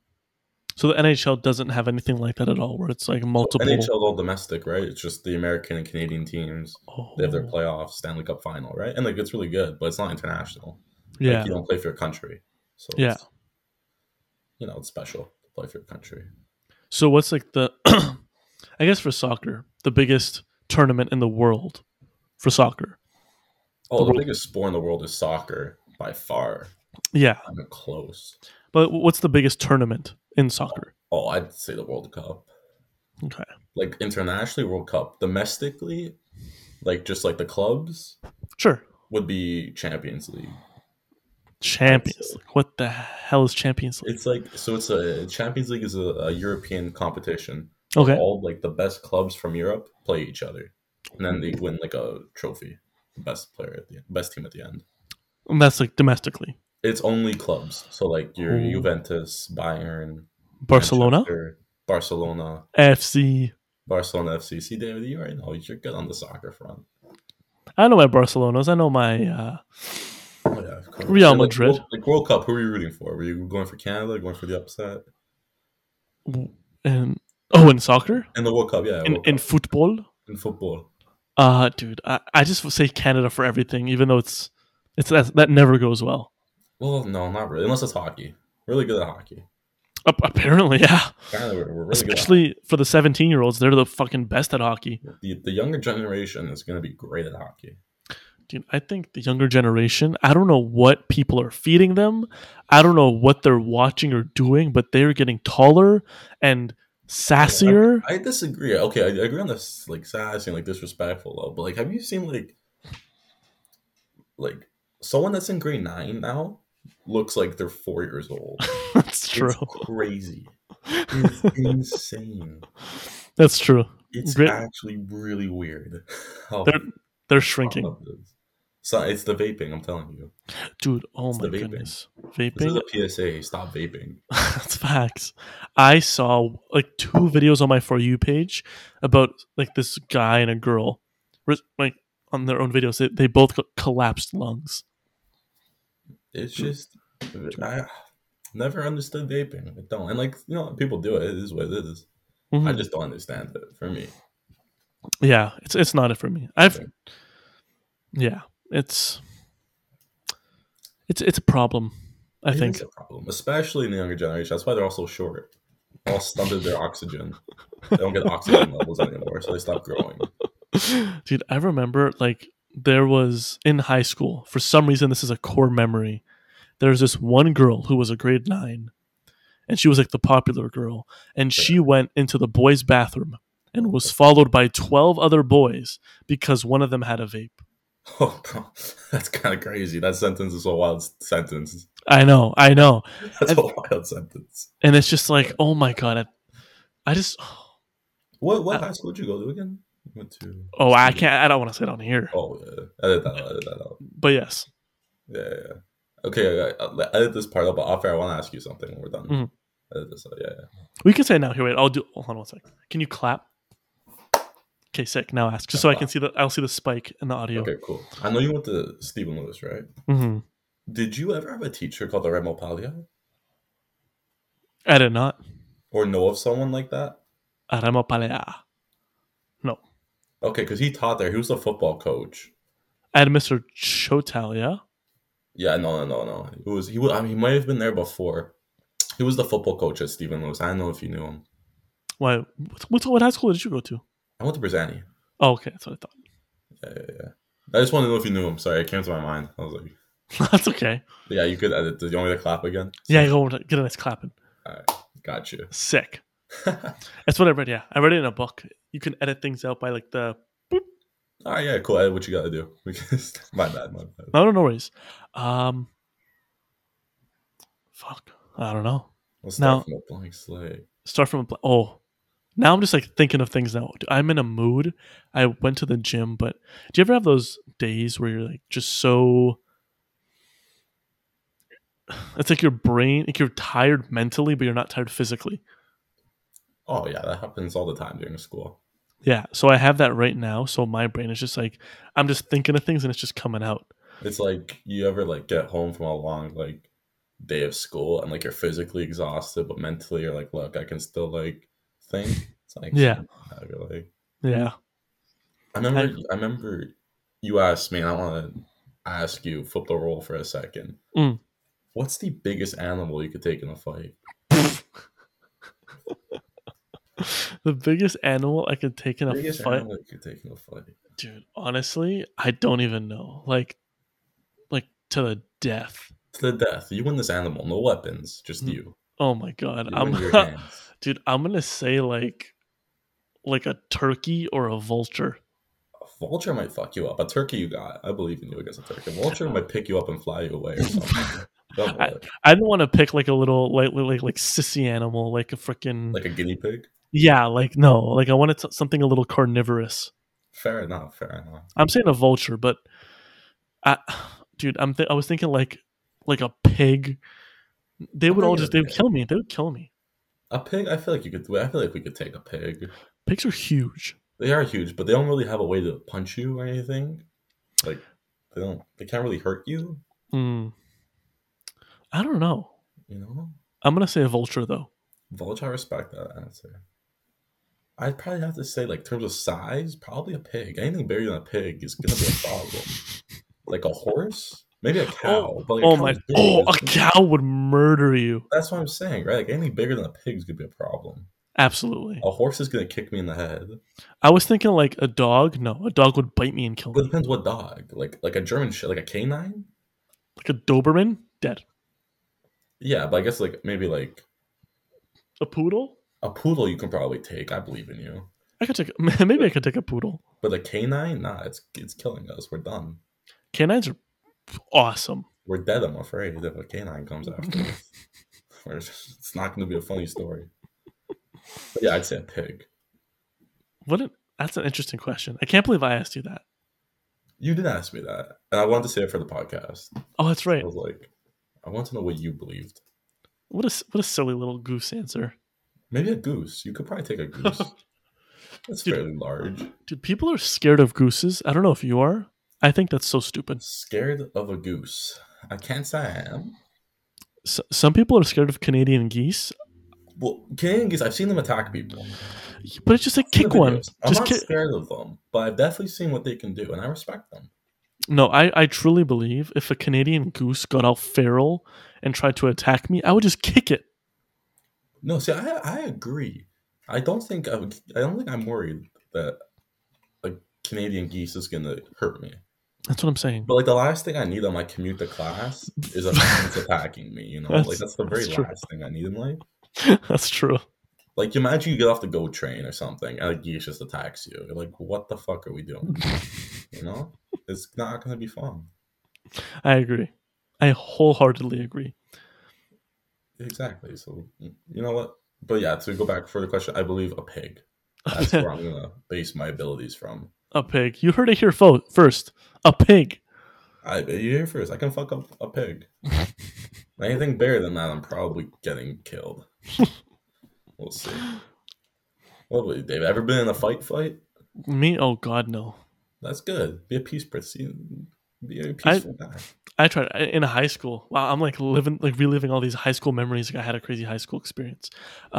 NHL doesn't have anything like that at all, where it's like multiple. NHL is all domestic, right? It's just the American and Canadian teams. They have their playoffs, Stanley Cup final, right? And like it's really good, but it's not international. Yeah, like, you don't play for your country, so yeah, it's special to play for your country. So what's like the, I guess for soccer, the biggest tournament in the world for soccer? Oh, the biggest sport in the world is soccer by far. Yeah, I'm close. But what's the biggest tournament in soccer? Oh, I'd say the World Cup. Okay. Like internationally, World Cup. Domestically, like just like the clubs. Sure. Would be Champions League. Champions League. What the hell is Champions League? It's like it's a Champions League is a European competition. Okay. All like the best clubs from Europe play each other, and then they win like a trophy. Best player at the end, best team at the end. And that's like domestically. It's only clubs. So like your Juventus, Bayern, Barcelona, Barcelona FC. See, David, you already know you're good on the soccer front. I know my Barcelonas. I know my Real Madrid. Like World Cup, who were you rooting for? Were you going for Canada? Going for the upset? And in soccer? In the World Cup, yeah. In football? In football. Dude, I just say Canada for everything, even though it's that never goes well. Well, no, not really. Unless it's hockey. Really good at hockey. Apparently, yeah. Apparently, we're really especially good for the 17-year-olds. They're the fucking best at hockey. The younger generation is going to be great at hockey. Dude, I think the younger generation, I don't know what people are feeding them. I don't know what they're watching or doing, but they're getting taller and sassier. I disagree. Okay, I agree on this, like, sassy and, like, disrespectful, though. But, like, have you seen, like someone that's in grade 9 now looks like they're 4 years old? That's true. It's crazy. It's insane. That's true. It's actually really weird. They're shrinking. So it's the vaping, I'm telling you. Dude, my goodness. Vaping? This is a PSA. Stop vaping. That's facts. I saw like 2 videos on my For You page about like this guy and a girl. Like on their own videos, they both got collapsed lungs. It's just I never understood vaping. I don't, and like people do it. It is what it is. I Mhm. just don't understand it. For me, Yeah, it's not it for me. Yeah, it's it's a problem. I it is think. a problem, especially in the younger generation. That's why they're all so short. All stunted their oxygen. They don't get oxygen levels anymore, so they stop growing. Dude, I remember like there was in high school. For some reason, this is a core memory. There's this one girl who was a grade 9, and she was like the popular girl, and Yeah. she went into the boys' bathroom and Oh, was followed by 12 other boys because one of them had a vape. oh, bro, that's kind of crazy. That sentence is a wild sentence. I know, That's a and, wild sentence. and it's just like, oh my god, I just, What I, high school did you go to again? You went to oh, I Stephen. can't, I don't want to say it on here, Oh yeah, edit that out. Edit that out. but yes. Yeah, yeah. Yeah. Okay, I'll edit this part out. But off air, I want to ask you something when we're done. Mhm. Edit this out. Yeah, yeah. We can say it now. Here, wait, I'll do. Hold on one second. Can you clap? Okay, sick. Now ask, just so I can see I'll see the spike in the audio. Okay, cool. I know you went to Stephen Lewis, right? Mm-hmm. Did you ever have a teacher called Remo Paglia? I did not. Or know of someone like that? Aramo Palea. No. Okay, because he taught there. He was the football coach. I had Mr. Chotal, yeah? Yeah, no. It was he. I mean, he might have been there before. He was the football coach at Stephen Lewis. I don't know if you knew him. Why? What high school did you go to? I went to Brazani. Oh, okay. That's what I thought. Yeah. I just wanted to know if you knew him. Sorry, it came to my mind. I was like, That's okay. yeah, you could edit. Did you want me to clap again? Yeah, go get a nice clapping. All right, got you. Sick. That's what I read, yeah. I read it in a book. You can edit things out by like the boop. All right, yeah, cool. Edit what you got to do. My bad. No worries. Um, fuck. I don't know. Let's start Now, from a blank slate. start from oh. Now I'm just like thinking of things now. I'm in a mood. I went to the gym, but do you ever have those days where you're like just so it's like your brain, like you're tired mentally, but you're not tired physically. Oh yeah, that happens all the time during school. Yeah. So I have that right now. So my brain is just like I'm just thinking of things and it's just coming out. It's like you ever like get home from a long like day of school and like you're physically exhausted, but mentally you're like, look, I can still like think. It's like Yeah. you're like, Yeah. I remember you asked me, and I want to ask you, flip the role for a second. Mm. What's the biggest animal you could take in a fight? The biggest animal I could take in a Biggest fight, animal you could take in a fight. dude. Honestly, I don't even know. Like to the death. To the death. You win this animal, no weapons, just you. Oh my god. You in your hands. Dude, I'm gonna say like a turkey or a vulture. A vulture might fuck you up. A turkey you got. I believe in you against a turkey. A vulture might pick you up and fly you away or something. Don't I, worry. I don't want to pick like a little like sissy animal, like a freaking Like a guinea pig? yeah, like no, like I wanted something a little carnivorous. Fair enough. Fair enough. I'm saying a vulture, but I, dude, I was thinking like a pig. They would all just they would kill me. They would kill me. A pig, I feel like you could. I feel like we could take a pig. Pigs are huge. They are huge, but they don't really have a way to punch you or anything. Like they don't. They can't really hurt you. Mm, I don't know. You know. I'm gonna say a vulture though. Vulture, I respect that answer. I'd probably have to say, like, in terms of size, probably a pig. Anything bigger than a pig is gonna be a problem. Like a horse, maybe a cow. But like Oh a cow my! is big. Oh, a cow would murder you. That's what I'm saying, right? Like anything bigger than a pig is gonna be a problem. Absolutely. A horse is gonna kick me in the head. I was thinking like a dog. No, a dog would bite me and kill But it me. depends what dog. Like a German shit, like a canine. Like a Doberman, dead. Yeah, but I guess like maybe like A poodle. a poodle you can probably take. I believe in you. I could take. Maybe I could take a poodle. But a canine, nah, it's killing us. We're done. Canines are awesome. We're dead. I'm afraid if a canine comes after us, it's not going to be a funny story. But yeah, I'd say a pig. That's an interesting question. I can't believe I asked you that. You did ask me that, and I wanted to say it for the podcast. Oh, that's right. I was like, I want to know what you believed. What a silly little goose answer. Maybe a goose. You could probably take a goose. That's Dude, fairly large. Dude, people are scared of gooses. I don't know if you are. I think that's so stupid. Scared of a goose. I can't say I am. Some people are scared of Canadian geese, Well, Canadian geese, I've seen them attack people. but it's just like I've seen the kick one. videos. I'm Just not kick. scared of them, but I've definitely seen what they can do, and I respect them. No, I truly believe if a Canadian goose got out feral and tried to attack me, I would just kick it. No, see, I agree. I don't think I don't think I'm worried that like Canadian geese is gonna hurt me. That's what I'm saying. But like the last thing I need on my commute to class is a fence attacking me. Like that's the very that's true. last thing I need in life. That's true. Like imagine you get off the GO train or something and a geese just attacks you. You're like, what the fuck are we doing? You know, it's not gonna be fun. I agree. I wholeheartedly agree. Exactly. So you know what? But yeah, to go back for the question, I believe a pig. That's where I'm gonna base my abilities from. A pig. You heard it here first. A pig. You hear first. I can fuck up a pig. Anything bigger than that, I'm probably getting killed. We'll see. What about you, Dave? Ever been in a fight? Me? Oh God, no. That's good. Be a be a peaceful guy. I tried in high school. Wow, I'm like reliving all these high school memories. Like I had a crazy high school experience.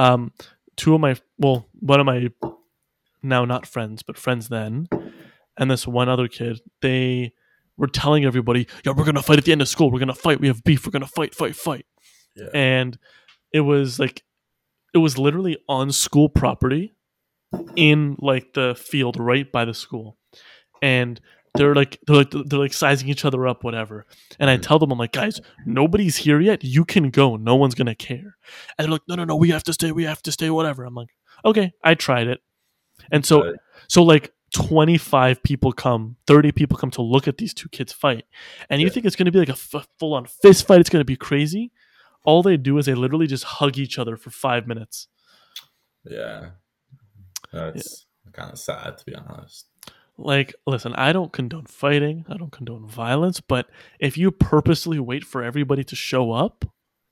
One of my now not friends, but friends then, and this one other kid, they were telling everybody, "Yeah, we're gonna fight at the end of school. We're gonna fight. We have beef. We're gonna fight." Yeah. And it was literally on school property, in like the field right by the school, and they're like sizing each other up, whatever. And I tell them, I'm like, guys, nobody's here yet. You can go. No one's gonna care. And they're like, no, we have to stay, whatever. I'm like, okay, I tried it. And so like 25 people come, 30 people come to look at these two kids fight. And you think it's gonna be like a full on fist fight? It's gonna be crazy. All they do is they literally just hug each other for 5 minutes. Yeah. That's kind of sad, to be honest. Like, listen, I don't condone fighting. I don't condone violence. But if you purposely wait for everybody to show up,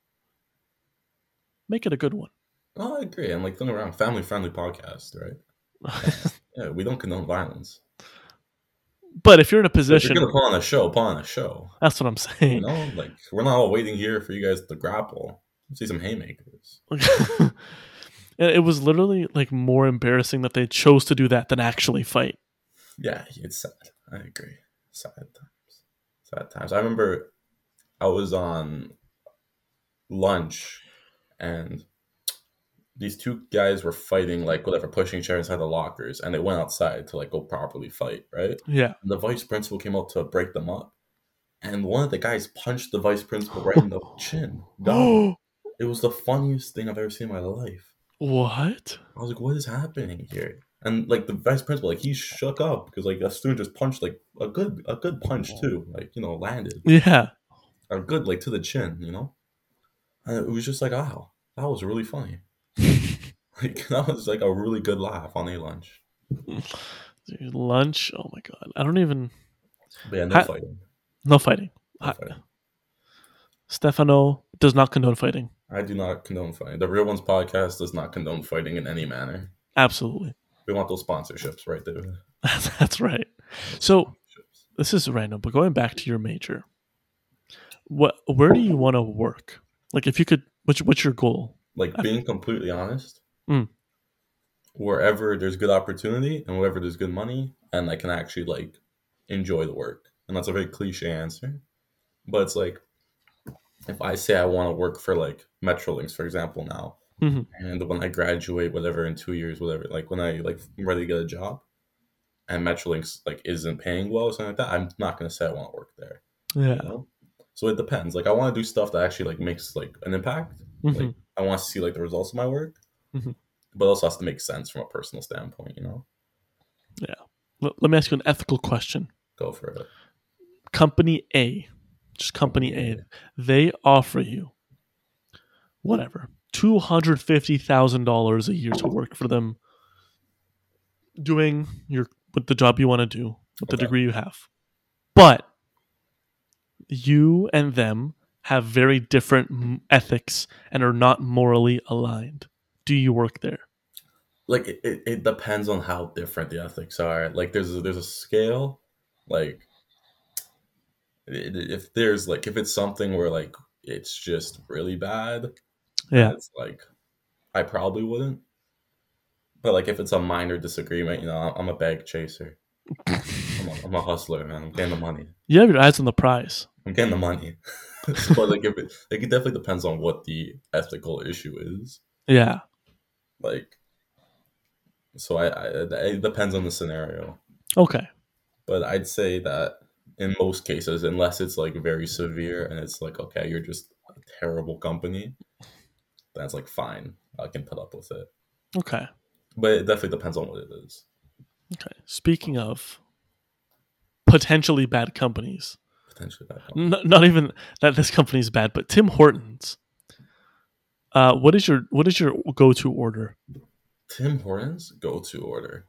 make it a good one. Oh, I agree. And like, don't around family-friendly podcast, right? Yeah, we don't condone violence. But if you're in a But if position, you're gonna put on a show. That's what I'm saying. Like we're not all waiting here for you guys to grapple. Let's see some haymakers. It was literally like more embarrassing that they chose to do that than actually fight. Yeah, it's sad. I agree. Sad times. I remember I was on lunch and these two guys were fighting, like whatever, pushing each other inside the lockers, and they went outside to like go properly fight, right? Yeah. And the vice principal came out to break them up, and one of the guys punched the vice principal right in the chin. It was the funniest thing I've ever seen in my life. What? I was like, what is happening here? And like the vice principal, like he shook up because like a student just punched like a good punch too, like landed. Yeah. A good like to the chin, And it was just like, wow, that was really funny. Like that was like a really good laugh on a lunch. Dude, lunch. Oh my God. I don't even. But yeah, no fighting. No fighting. Stefano does not condone fighting. I do not condone fighting. The Real Ones podcast does not condone fighting in any manner. Absolutely. We want those sponsorships right there. That's right. So this is random, but going back to your major, where do you want to work? Like, if you could, what's your goal? Like being completely honest, Mm. wherever there's good opportunity and wherever there's good money, and I can actually like enjoy the work. And that's a very cliche answer, but it's like if I say I want to work for like Metrolinx, for example, now, and when I graduate, whatever in 2 years, whatever, like when I like I'm ready to get a job, and Metrolinx like isn't paying well or something like that, I'm not gonna say I want to work there. Yeah. So it depends. Like I want to do stuff that actually like makes like an impact. Like I want to see like the results of my work, but it also has to make sense from a personal standpoint. Yeah. Let me ask you an ethical question. Go for it. Company A, just company A, they offer you whatever $250,000 a year to work for them, doing with the job you want to do with the degree you have, but you and them have very different ethics and are not morally aligned. Do you work there? Like it depends on how different the ethics are. Like there's a scale. Like If there's like if it's something where like it's just really bad, then Yeah. it's like I probably wouldn't. But like if it's a minor disagreement, I'm a bag chaser. I'm a hustler, man. I'm getting the money. You have your eyes on the prize. I'm getting the money. So like if it definitely depends on what the ethical issue is. Yeah. Like so it depends on the scenario. Okay. But I'd say that in most cases, unless it's like very severe and it's like, okay, you're just a terrible company, that's like fine. I can put up with it. Okay. But it definitely depends on what it is. Okay. Speaking of potentially bad companies, Potentially bad company. not even that this company is bad, but Tim Hortons. What is your go to order? Tim Hortons go to order.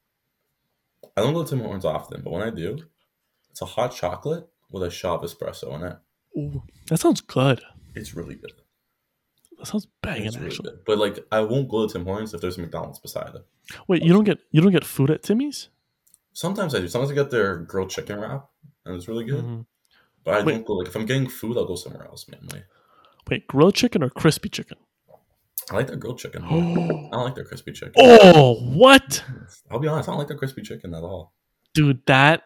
I don't go to Tim Hortons often, but when I do, it's a hot chocolate with a shot of espresso in it. Ooh, that sounds good. It's really good. That sounds banging, It's really actually. good. But like, I won't go to Tim Hortons if there's a McDonald's beside it. Wait, you don't get food at Timmy's? Sometimes I do. Sometimes I get their grilled chicken wrap, and it's really good. Hmm. But I Wait, don't go like if I'm getting food, I'll go somewhere else mainly. wait, grilled chicken or crispy chicken? I like their grilled chicken more. I don't like their crispy chicken. Oh, what, I'll be honest, I don't like their crispy chicken at all. dude? That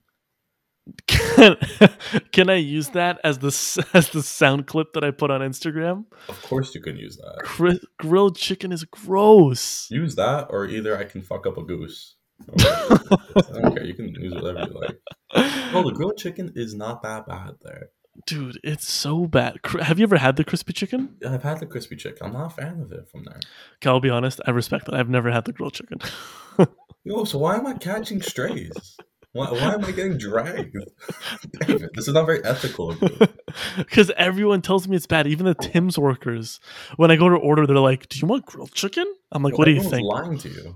can, can I use that as the sound clip that I put on Instagram? Of course, you can use that. Grilled chicken is gross. Use that, or either I can fuck up a goose. Or whatever. I don't care. You can use whatever you like. No, the grilled chicken is not that bad there. Dude, it's so bad. Have you ever had the crispy chicken? Yeah, I've had the crispy chicken. I'm not a fan of it from there. Okay, I'll be honest. I respect that. I've never had the grilled chicken. So why am I catching strays? Why am I getting dragged? Damn it, this is not very ethical of you. Because everyone tells me it's bad. Even the Tim's workers, when I go to order, they're like, "Do you want grilled chicken?" I'm like, "What do you Everyone's think?" lying to you.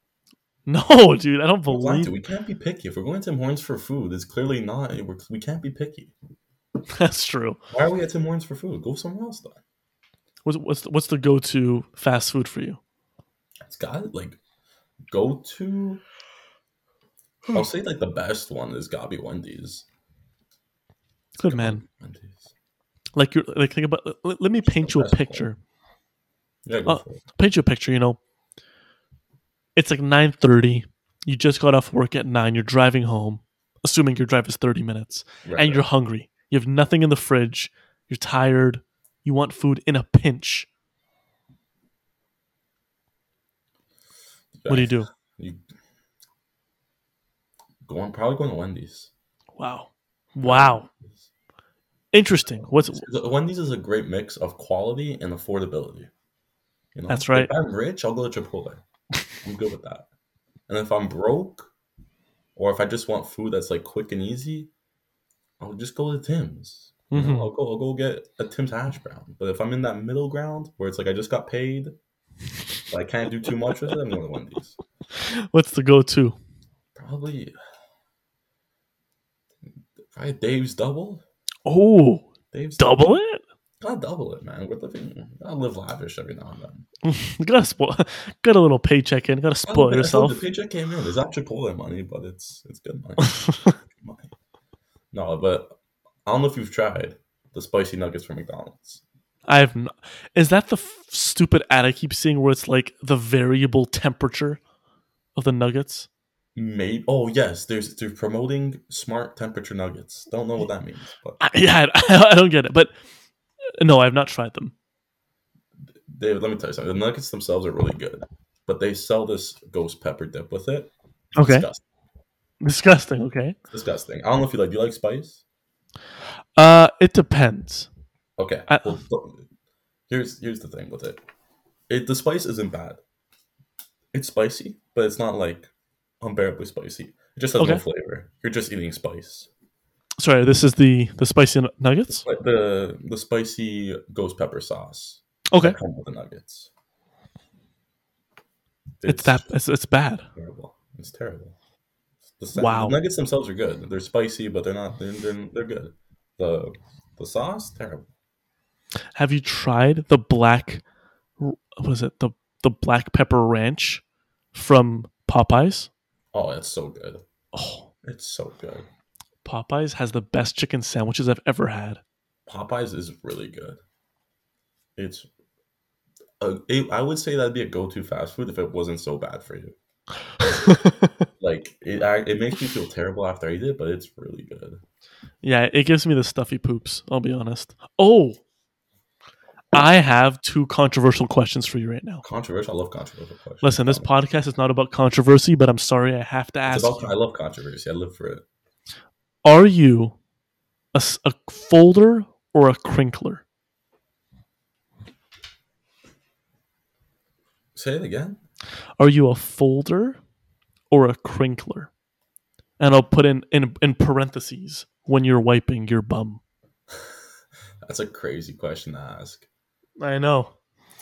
No, dude, I don't Everyone's lying to believe you. We can't be picky. If we're going to Tim Hortons for food, it's clearly not. We can't be picky. that's true. Why are we at Tim Hortons for food? Go somewhere else then. What's the go to fast food for you? It's got like go to. I'll say like the best one is gotta be Wendy's. Good Gotta man. be Wendy's. Like you're like think about. Let me paint you a Best one. picture. Yeah, go for it. Paint you a picture. It's like 9:30. You just got off work at 9. You're driving home, assuming your drive is 30 minutes, Right, and you're right. hungry. You have nothing in the fridge. You're tired. You want food in a pinch. What do you do? You probably going to Wendy's. Wow. Probably Wow. Wendy's. Interesting. Wendy's is a great mix of quality and affordability. That's If right. I'm rich, I'll go to Chipotle. I'm good with that. And if I'm broke, or if I just want food that's like quick and easy, I'll just go to Tim's. Hmm. I'll go get a Tim's hash brown. But if I'm in that middle ground where it's like I just got paid, but I can't do too much with it, I'm going to Wendy's. What's the go-to? Probably Dave's Double. Oh, Dave's double Double. it? Gotta double it, man. Gotta live lavish every now and then. You gotta spoil. Got a little paycheck in. Gotta spoil I told yourself. you, the paycheck came in. It's not Chipotle money, but it's good money. Good money. No, but I don't know if you've tried the spicy nuggets from McDonald's. I've. Is that the stupid ad I keep seeing where it's like the variable temperature of the nuggets? Maybe. Oh yes, they're promoting smart temperature nuggets. Don't know what that means, but Yeah, I don't get it. But no, I've not tried them. David, let me tell you something. The nuggets themselves are really good, but they sell this ghost pepper dip with it. It's Okay. disgusting. Disgusting. Okay. It's disgusting. I don't know if you like. Do you like spice? It depends. Okay. I, Well, here's the thing with it. The spice isn't bad. It's spicy, but it's not like unbearably spicy. It just has no okay. flavor. You're just eating spice. Sorry, this is the spicy nuggets. Like the spicy ghost pepper sauce Okay. that comes with the nuggets. It's bad. Terrible. It's terrible. The Wow. nuggets themselves are good. They're spicy, but they're not. They're good. The the sauce terrible. Have you tried the black? What is it? The black pepper ranch from Popeyes. Oh, it's so good. Oh, It's so good. Popeyes has the best chicken sandwiches I've ever had. Popeyes is really good. It's I would say that'd be a go-to fast food if it wasn't so bad for you. Like it makes me feel terrible after I eat it, but it's really good. Yeah, it gives me the stuffy poops, I'll be honest. Oh, I have two controversial questions for you right now. Controversial. I love controversial questions. Listen, this podcast is not about controversy, but I'm sorry I have to ask I you. love controversy. I live for it. Are you a folder or a crinkler? Say it again. Are you a folder or a crinkler? And I'll put in parentheses when you're wiping your bum. That's a crazy question to ask. I know.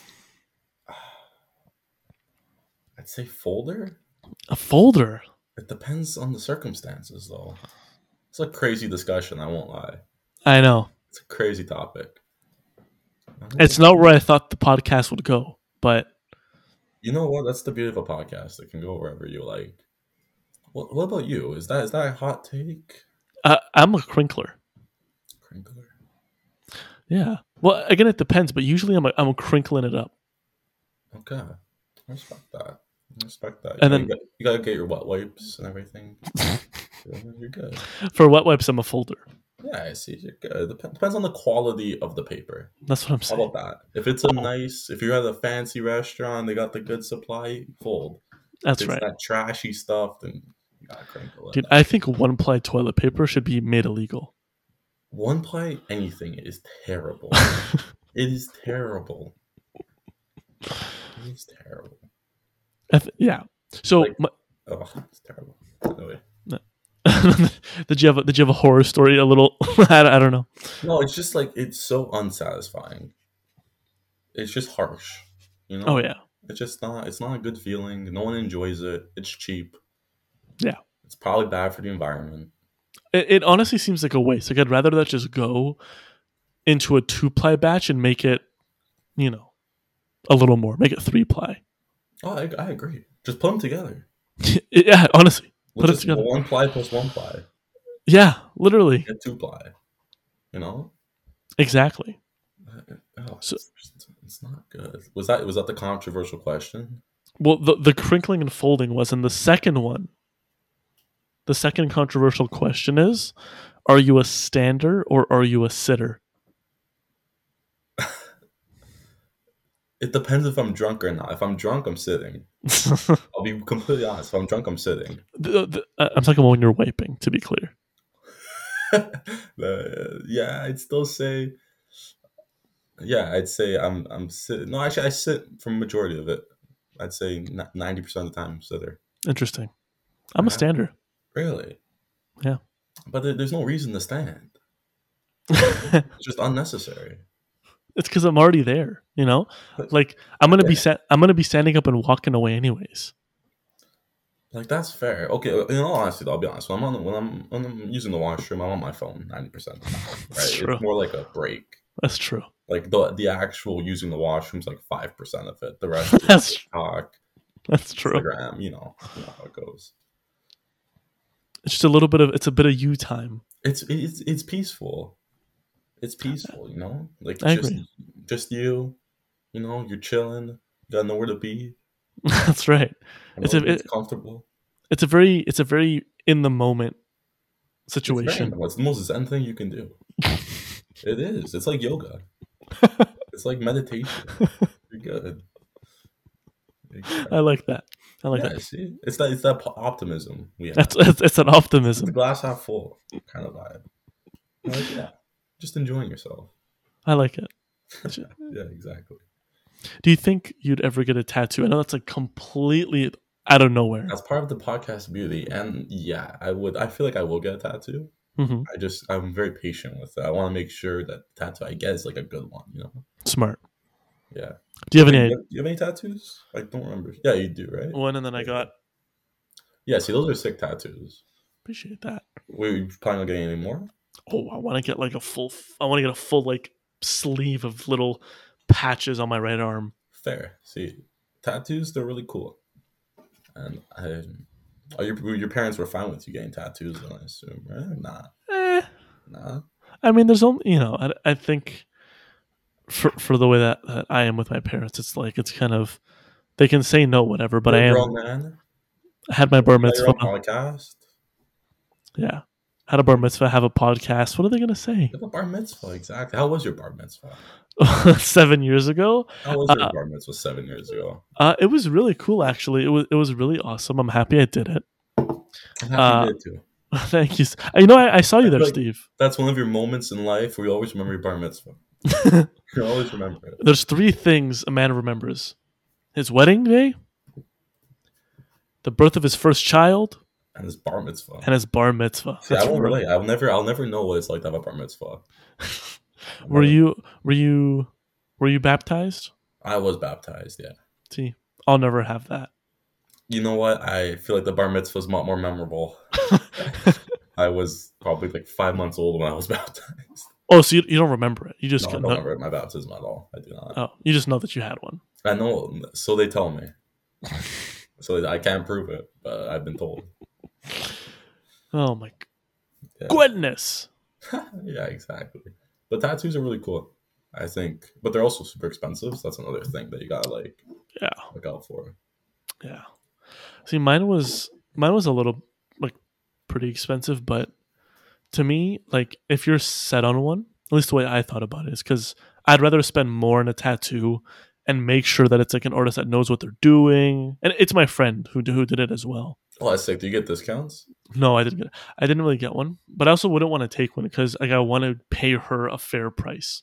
I'd say folder. A folder? It depends on the circumstances, though. It's a crazy discussion. I won't lie. I know. It's a crazy topic. It's not where I thought the podcast would go, but you know what? That's the beauty of a podcast. It can go wherever you like. What about you? Is that a hot take? I'm a crinkler. Crinkler. Yeah. Well, again, it depends, but usually I'm crinkling it up. Okay, I respect that. And then you gotta get your wet wipes and everything. You're good. For wet wipes, I'm a folder. Yeah, I see. You're good. Depends on the quality of the paper. That's what I'm saying. How about that? If it's if you're at a fancy restaurant, they got the good supply, fold. That's if it's right. that trashy stuff, then you gotta crinkle it. Dude, I think one-ply toilet paper should be made illegal. One-ply anything is terrible. It is terrible. It is terrible. Yeah. So, it's terrible. No way. did you have a horror story? A little, I don't know. No, it's just like it's so unsatisfying. It's just harsh, you know. Oh yeah. It's just not. It's not a good feeling. No one enjoys it. It's cheap. Yeah. It's probably bad for the environment. It honestly seems like a waste. Like I'd rather that just go into a 2-ply batch and make it, a little more. Make it 3-ply. Oh, I agree. Just put them together. Yeah, honestly. Put it together. 1-ply plus 1-ply. Yeah, literally. Get 2-ply. You know? Exactly. It's not good. Was that the controversial question? Well, the crinkling and folding was in the second one. The second controversial question is, are you a stander or are you a sitter? It depends if I'm drunk or not. If I'm drunk, I'm sitting. I'll be completely honest. If I'm drunk, I'm sitting. I'm talking about when you're wiping, to be clear. Yeah, I'd still say. Yeah, I'd say I'm sitting. No, actually, I sit for majority of it. I'd say 90% of the time I'm sitter. Interesting. I'm a stander. Really? Yeah. But there's no reason to stand. It's just unnecessary. It's because I'm already there, Like I'm gonna be standing up and walking away anyways. Like that's fair. Okay, in all honesty, though, I'll be honest. When I'm using the washroom, I'm on my phone 90% of the time. Right? That's true. It's more like a break. That's true. Like the actual using the washroom's like 5% of it. The rest is TikTok. That's true. Instagram, you know how it goes. It's just it's a bit of you time. It's peaceful. It's peaceful, Like I agree. Just you, you're chilling. You got nowhere to be. That's right. It's comfortable. It's a very in the moment situation. It's the most zen thing you can do. It is. It's like yoga. It's like meditation. You're good. I like that. I like that. See, it's that optimism we have. It's an optimism. It's the glass half full kind of vibe. Like, yeah, just enjoying yourself. I like it. Yeah, exactly. Do you think you'd ever get a tattoo? I know that's like completely out of nowhere. That's part of the podcast beauty, and yeah, I would. I feel like I will get a tattoo. Mm-hmm. I'm very patient with it. I want to make sure that the tattoo I get is like a good one. Smart. Yeah. Do you have any? Do you have any tattoos? I don't remember. Yeah, you do, right? One, and then I got. Yeah, see, those are sick tattoos. Appreciate that. Were you planning on getting any more? Oh, I want to get like a full like sleeve of little patches on my right arm. Fair. See, tattoos, they're really cool. And your parents were fine with you getting tattoos, then I assume, right? Or not? Nah. I mean, there's only I think for the way that I am with my parents, it's like it's kind of they can say no, whatever. But You're a grown man. I had my bar You got your mitzvah. own podcast. Yeah, had a bar mitzvah. Have a podcast. What are they gonna say? You have a bar mitzvah, exactly. How was your bar mitzvah? 7 years ago. How was your bar mitzvah 7 years ago? It was really cool, actually. It was really awesome. I'm happy I did it. I'm happy you did too. Thank you. I saw you there, Like, Steve. that's one of your moments in life where you always remember your bar mitzvah. You always remember it. There's 3 things a man remembers: his wedding day, the birth of his first child, And his bar mitzvah. and his bar mitzvah. See, I won't relate. I'll never know what it's like to have a bar mitzvah. Were you baptized? I was baptized, yeah. See, I'll never have that. You know what? I feel like the bar mitzvah is a lot more memorable. I was probably like 5 months old when I was baptized. Oh, so you don't remember it? You just No, I don't remember my baptism at all. I do not. Oh, you just know that you had one. I know, so they tell me. So I can't prove it, but I've been told. Oh my goodness! Yeah, exactly. But tattoos are really cool, I think. But they're also super expensive, so that's another thing that you gotta look out for. Yeah. See, mine was a little like pretty expensive, but to me, like if you're set on one, at least the way I thought about it is because I'd rather spend more on a tattoo and make sure that it's like an artist that knows what they're doing, and it's my friend who did it as well. Oh, that's sick. Do you get discounts? No, I didn't really get one, but I also wouldn't want to take one because like I want to pay her a fair price,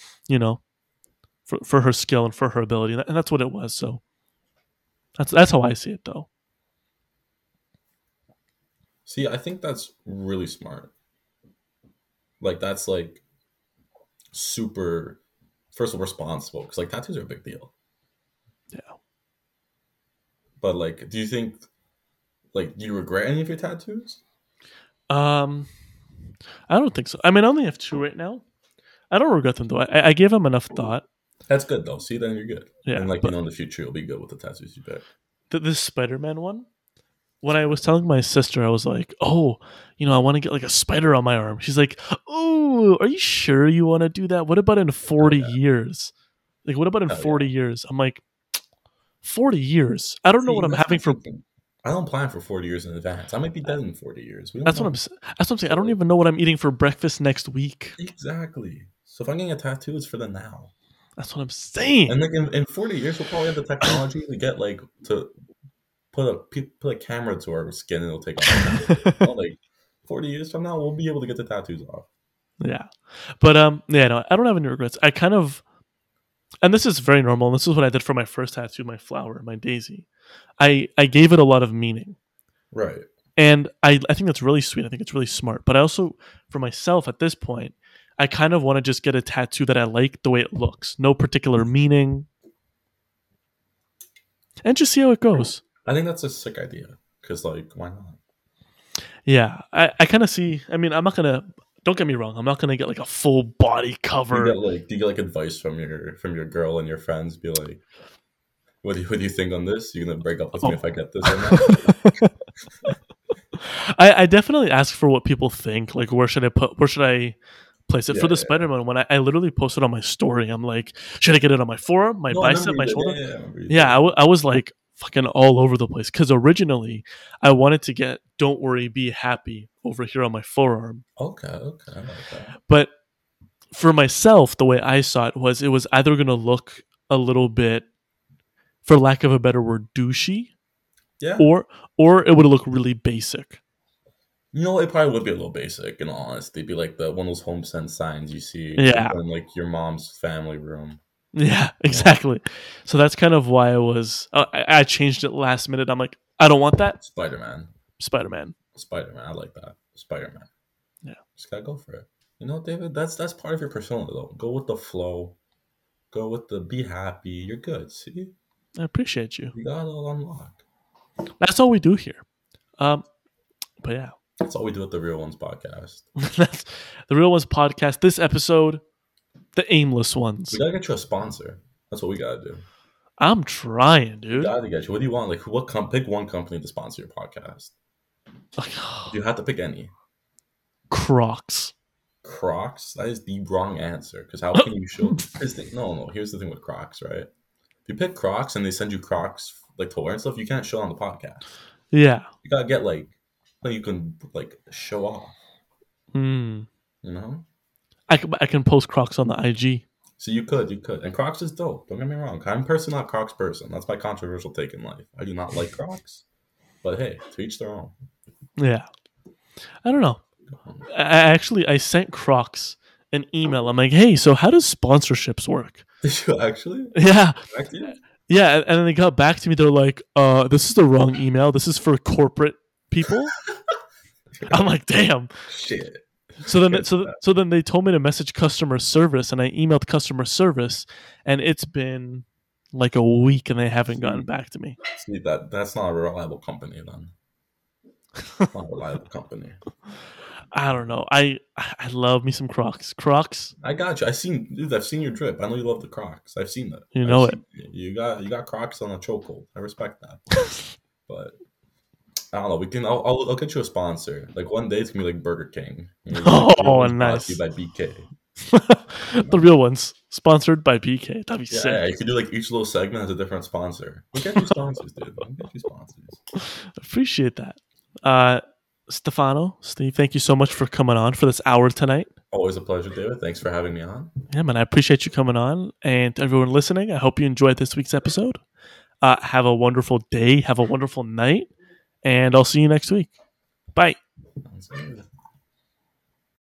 for her skill and for her ability, and that's what it was. So that's how I see it, though. See, I think that's really smart. Like that's like super, first of all, responsible because like tattoos are a big deal. Yeah. But like, do you think like do you regret any of your tattoos? I don't think so. I mean, I only have 2 right now. I don't regret them though. I gave them enough thought. That's good though. See, then you're good. Yeah, and like in the future you'll be good with the tattoos you pick. This Spider-Man one. When I was telling my sister, I was like, "Oh, I want to get like a spider on my arm." She's like, "Oh, are you sure you want to do that? What about in 40 years? Like, what about in 40 years?" I'm like, 40 years? I don't know what I'm having for. I don't plan for 40 years in advance. I might be dead in 40 years. That's what I'm saying. I don't even know what I'm eating for breakfast next week. Exactly. So if I'm getting a tattoo, it's for the now. That's what I'm saying. And like in 40 years, we'll probably have the technology to get like to put a camera to our skin and it'll take off. Like 40 years from now, we'll be able to get the tattoos off. Yeah, but no, I don't have any regrets. I kind of, and this is very normal. And this is what I did for my first tattoo, my flower, my daisy. I gave it a lot of meaning. Right. And I think that's really sweet. I think it's really smart. But I also, for myself at this point, I kind of want to just get a tattoo that I like the way it looks. No particular meaning. And just see how it goes. I think that's a sick idea. Because, like, why not? Yeah. I kind of see, I mean, I'm not going to, don't get me wrong, I'm not going to get like a full body cover. Do you get like advice from your girl and your friends? Be like, what do you think on this? You gonna break up with me if I get this or not? I definitely ask for what people think. Like, where should I place it for the Spider-Man one? I literally posted on my story. I'm like, should I get it on my forearm, my bicep, my shoulder? Yeah, I was like fucking all over the place because originally I wanted to get "Don't worry, be happy" over here on my forearm. Okay, I like that. But for myself, the way I saw it was either going to look a little bit, for lack of a better word, douchey. Yeah. Or it would look really basic. It probably would be a little basic, in all honesty. It'd be like one of those home send signs you see in like your mom's family room. Yeah, exactly. So that's kind of why I changed it last minute. I'm like, I don't want that. Spider-Man. I like that. Spider-Man. Yeah. Just gotta go for it. David, that's part of your persona though. Go with the flow. Go with the be happy. You're good. See? I appreciate you. You got it all unlocked. That's all we do here. But yeah. That's all we do at the Real Ones podcast. That's the Real Ones podcast. This episode, the aimless ones. We gotta get you a sponsor. That's what we gotta do. I'm trying, dude. We gotta get you. What do you want? Like, pick one company to sponsor your podcast. You have to pick any. Crocs. Crocs? That is the wrong answer. Because how can you show? No. Here's the thing with Crocs, right? If you pick Crocs and they send you Crocs like to wear and stuff, you can't show on the podcast. Yeah. You gotta get like you can like show off. Hmm. You know. I can post Crocs on the IG. So you could, and Crocs is dope. Don't get me wrong. I'm personally not a Crocs person. That's my controversial take in life. I do not like Crocs, but hey, to each their own. Yeah. I don't know. I sent Crocs an email. I'm like, hey, so how does sponsorships work? Did you actually? Yeah. Back to you? Yeah, and then they got back to me. They're like, this is the wrong email. This is for corporate people. I'm like, damn. Shit. So then they told me to message customer service, and I emailed customer service, and it's been like a week, and they haven't gotten back to me. See that's not a reliable company then. Not a reliable company. I don't know. I love me some Crocs. Crocs. I got you. I've seen your drip. I know you love the Crocs. I've seen that. You know it. You got Crocs on a chokehold. I respect that. But I don't know. We can. I'll get you a sponsor. Like one day it's gonna be like Burger King. Nice. By BK. The real ones, sponsored by BK. That'd be sick. Yeah, you could do like each little segment has a different sponsor. We'll get you sponsors, dude. We'll get you sponsors. Appreciate that. Stefano, Steve, thank you so much for coming on for this hour tonight. Always a pleasure, David. Thanks for having me on. Yeah, man, I appreciate you coming on. And to everyone listening, I hope you enjoyed this week's episode. Have a wonderful day. Have a wonderful night. And I'll see you next week. Bye. Sounds good.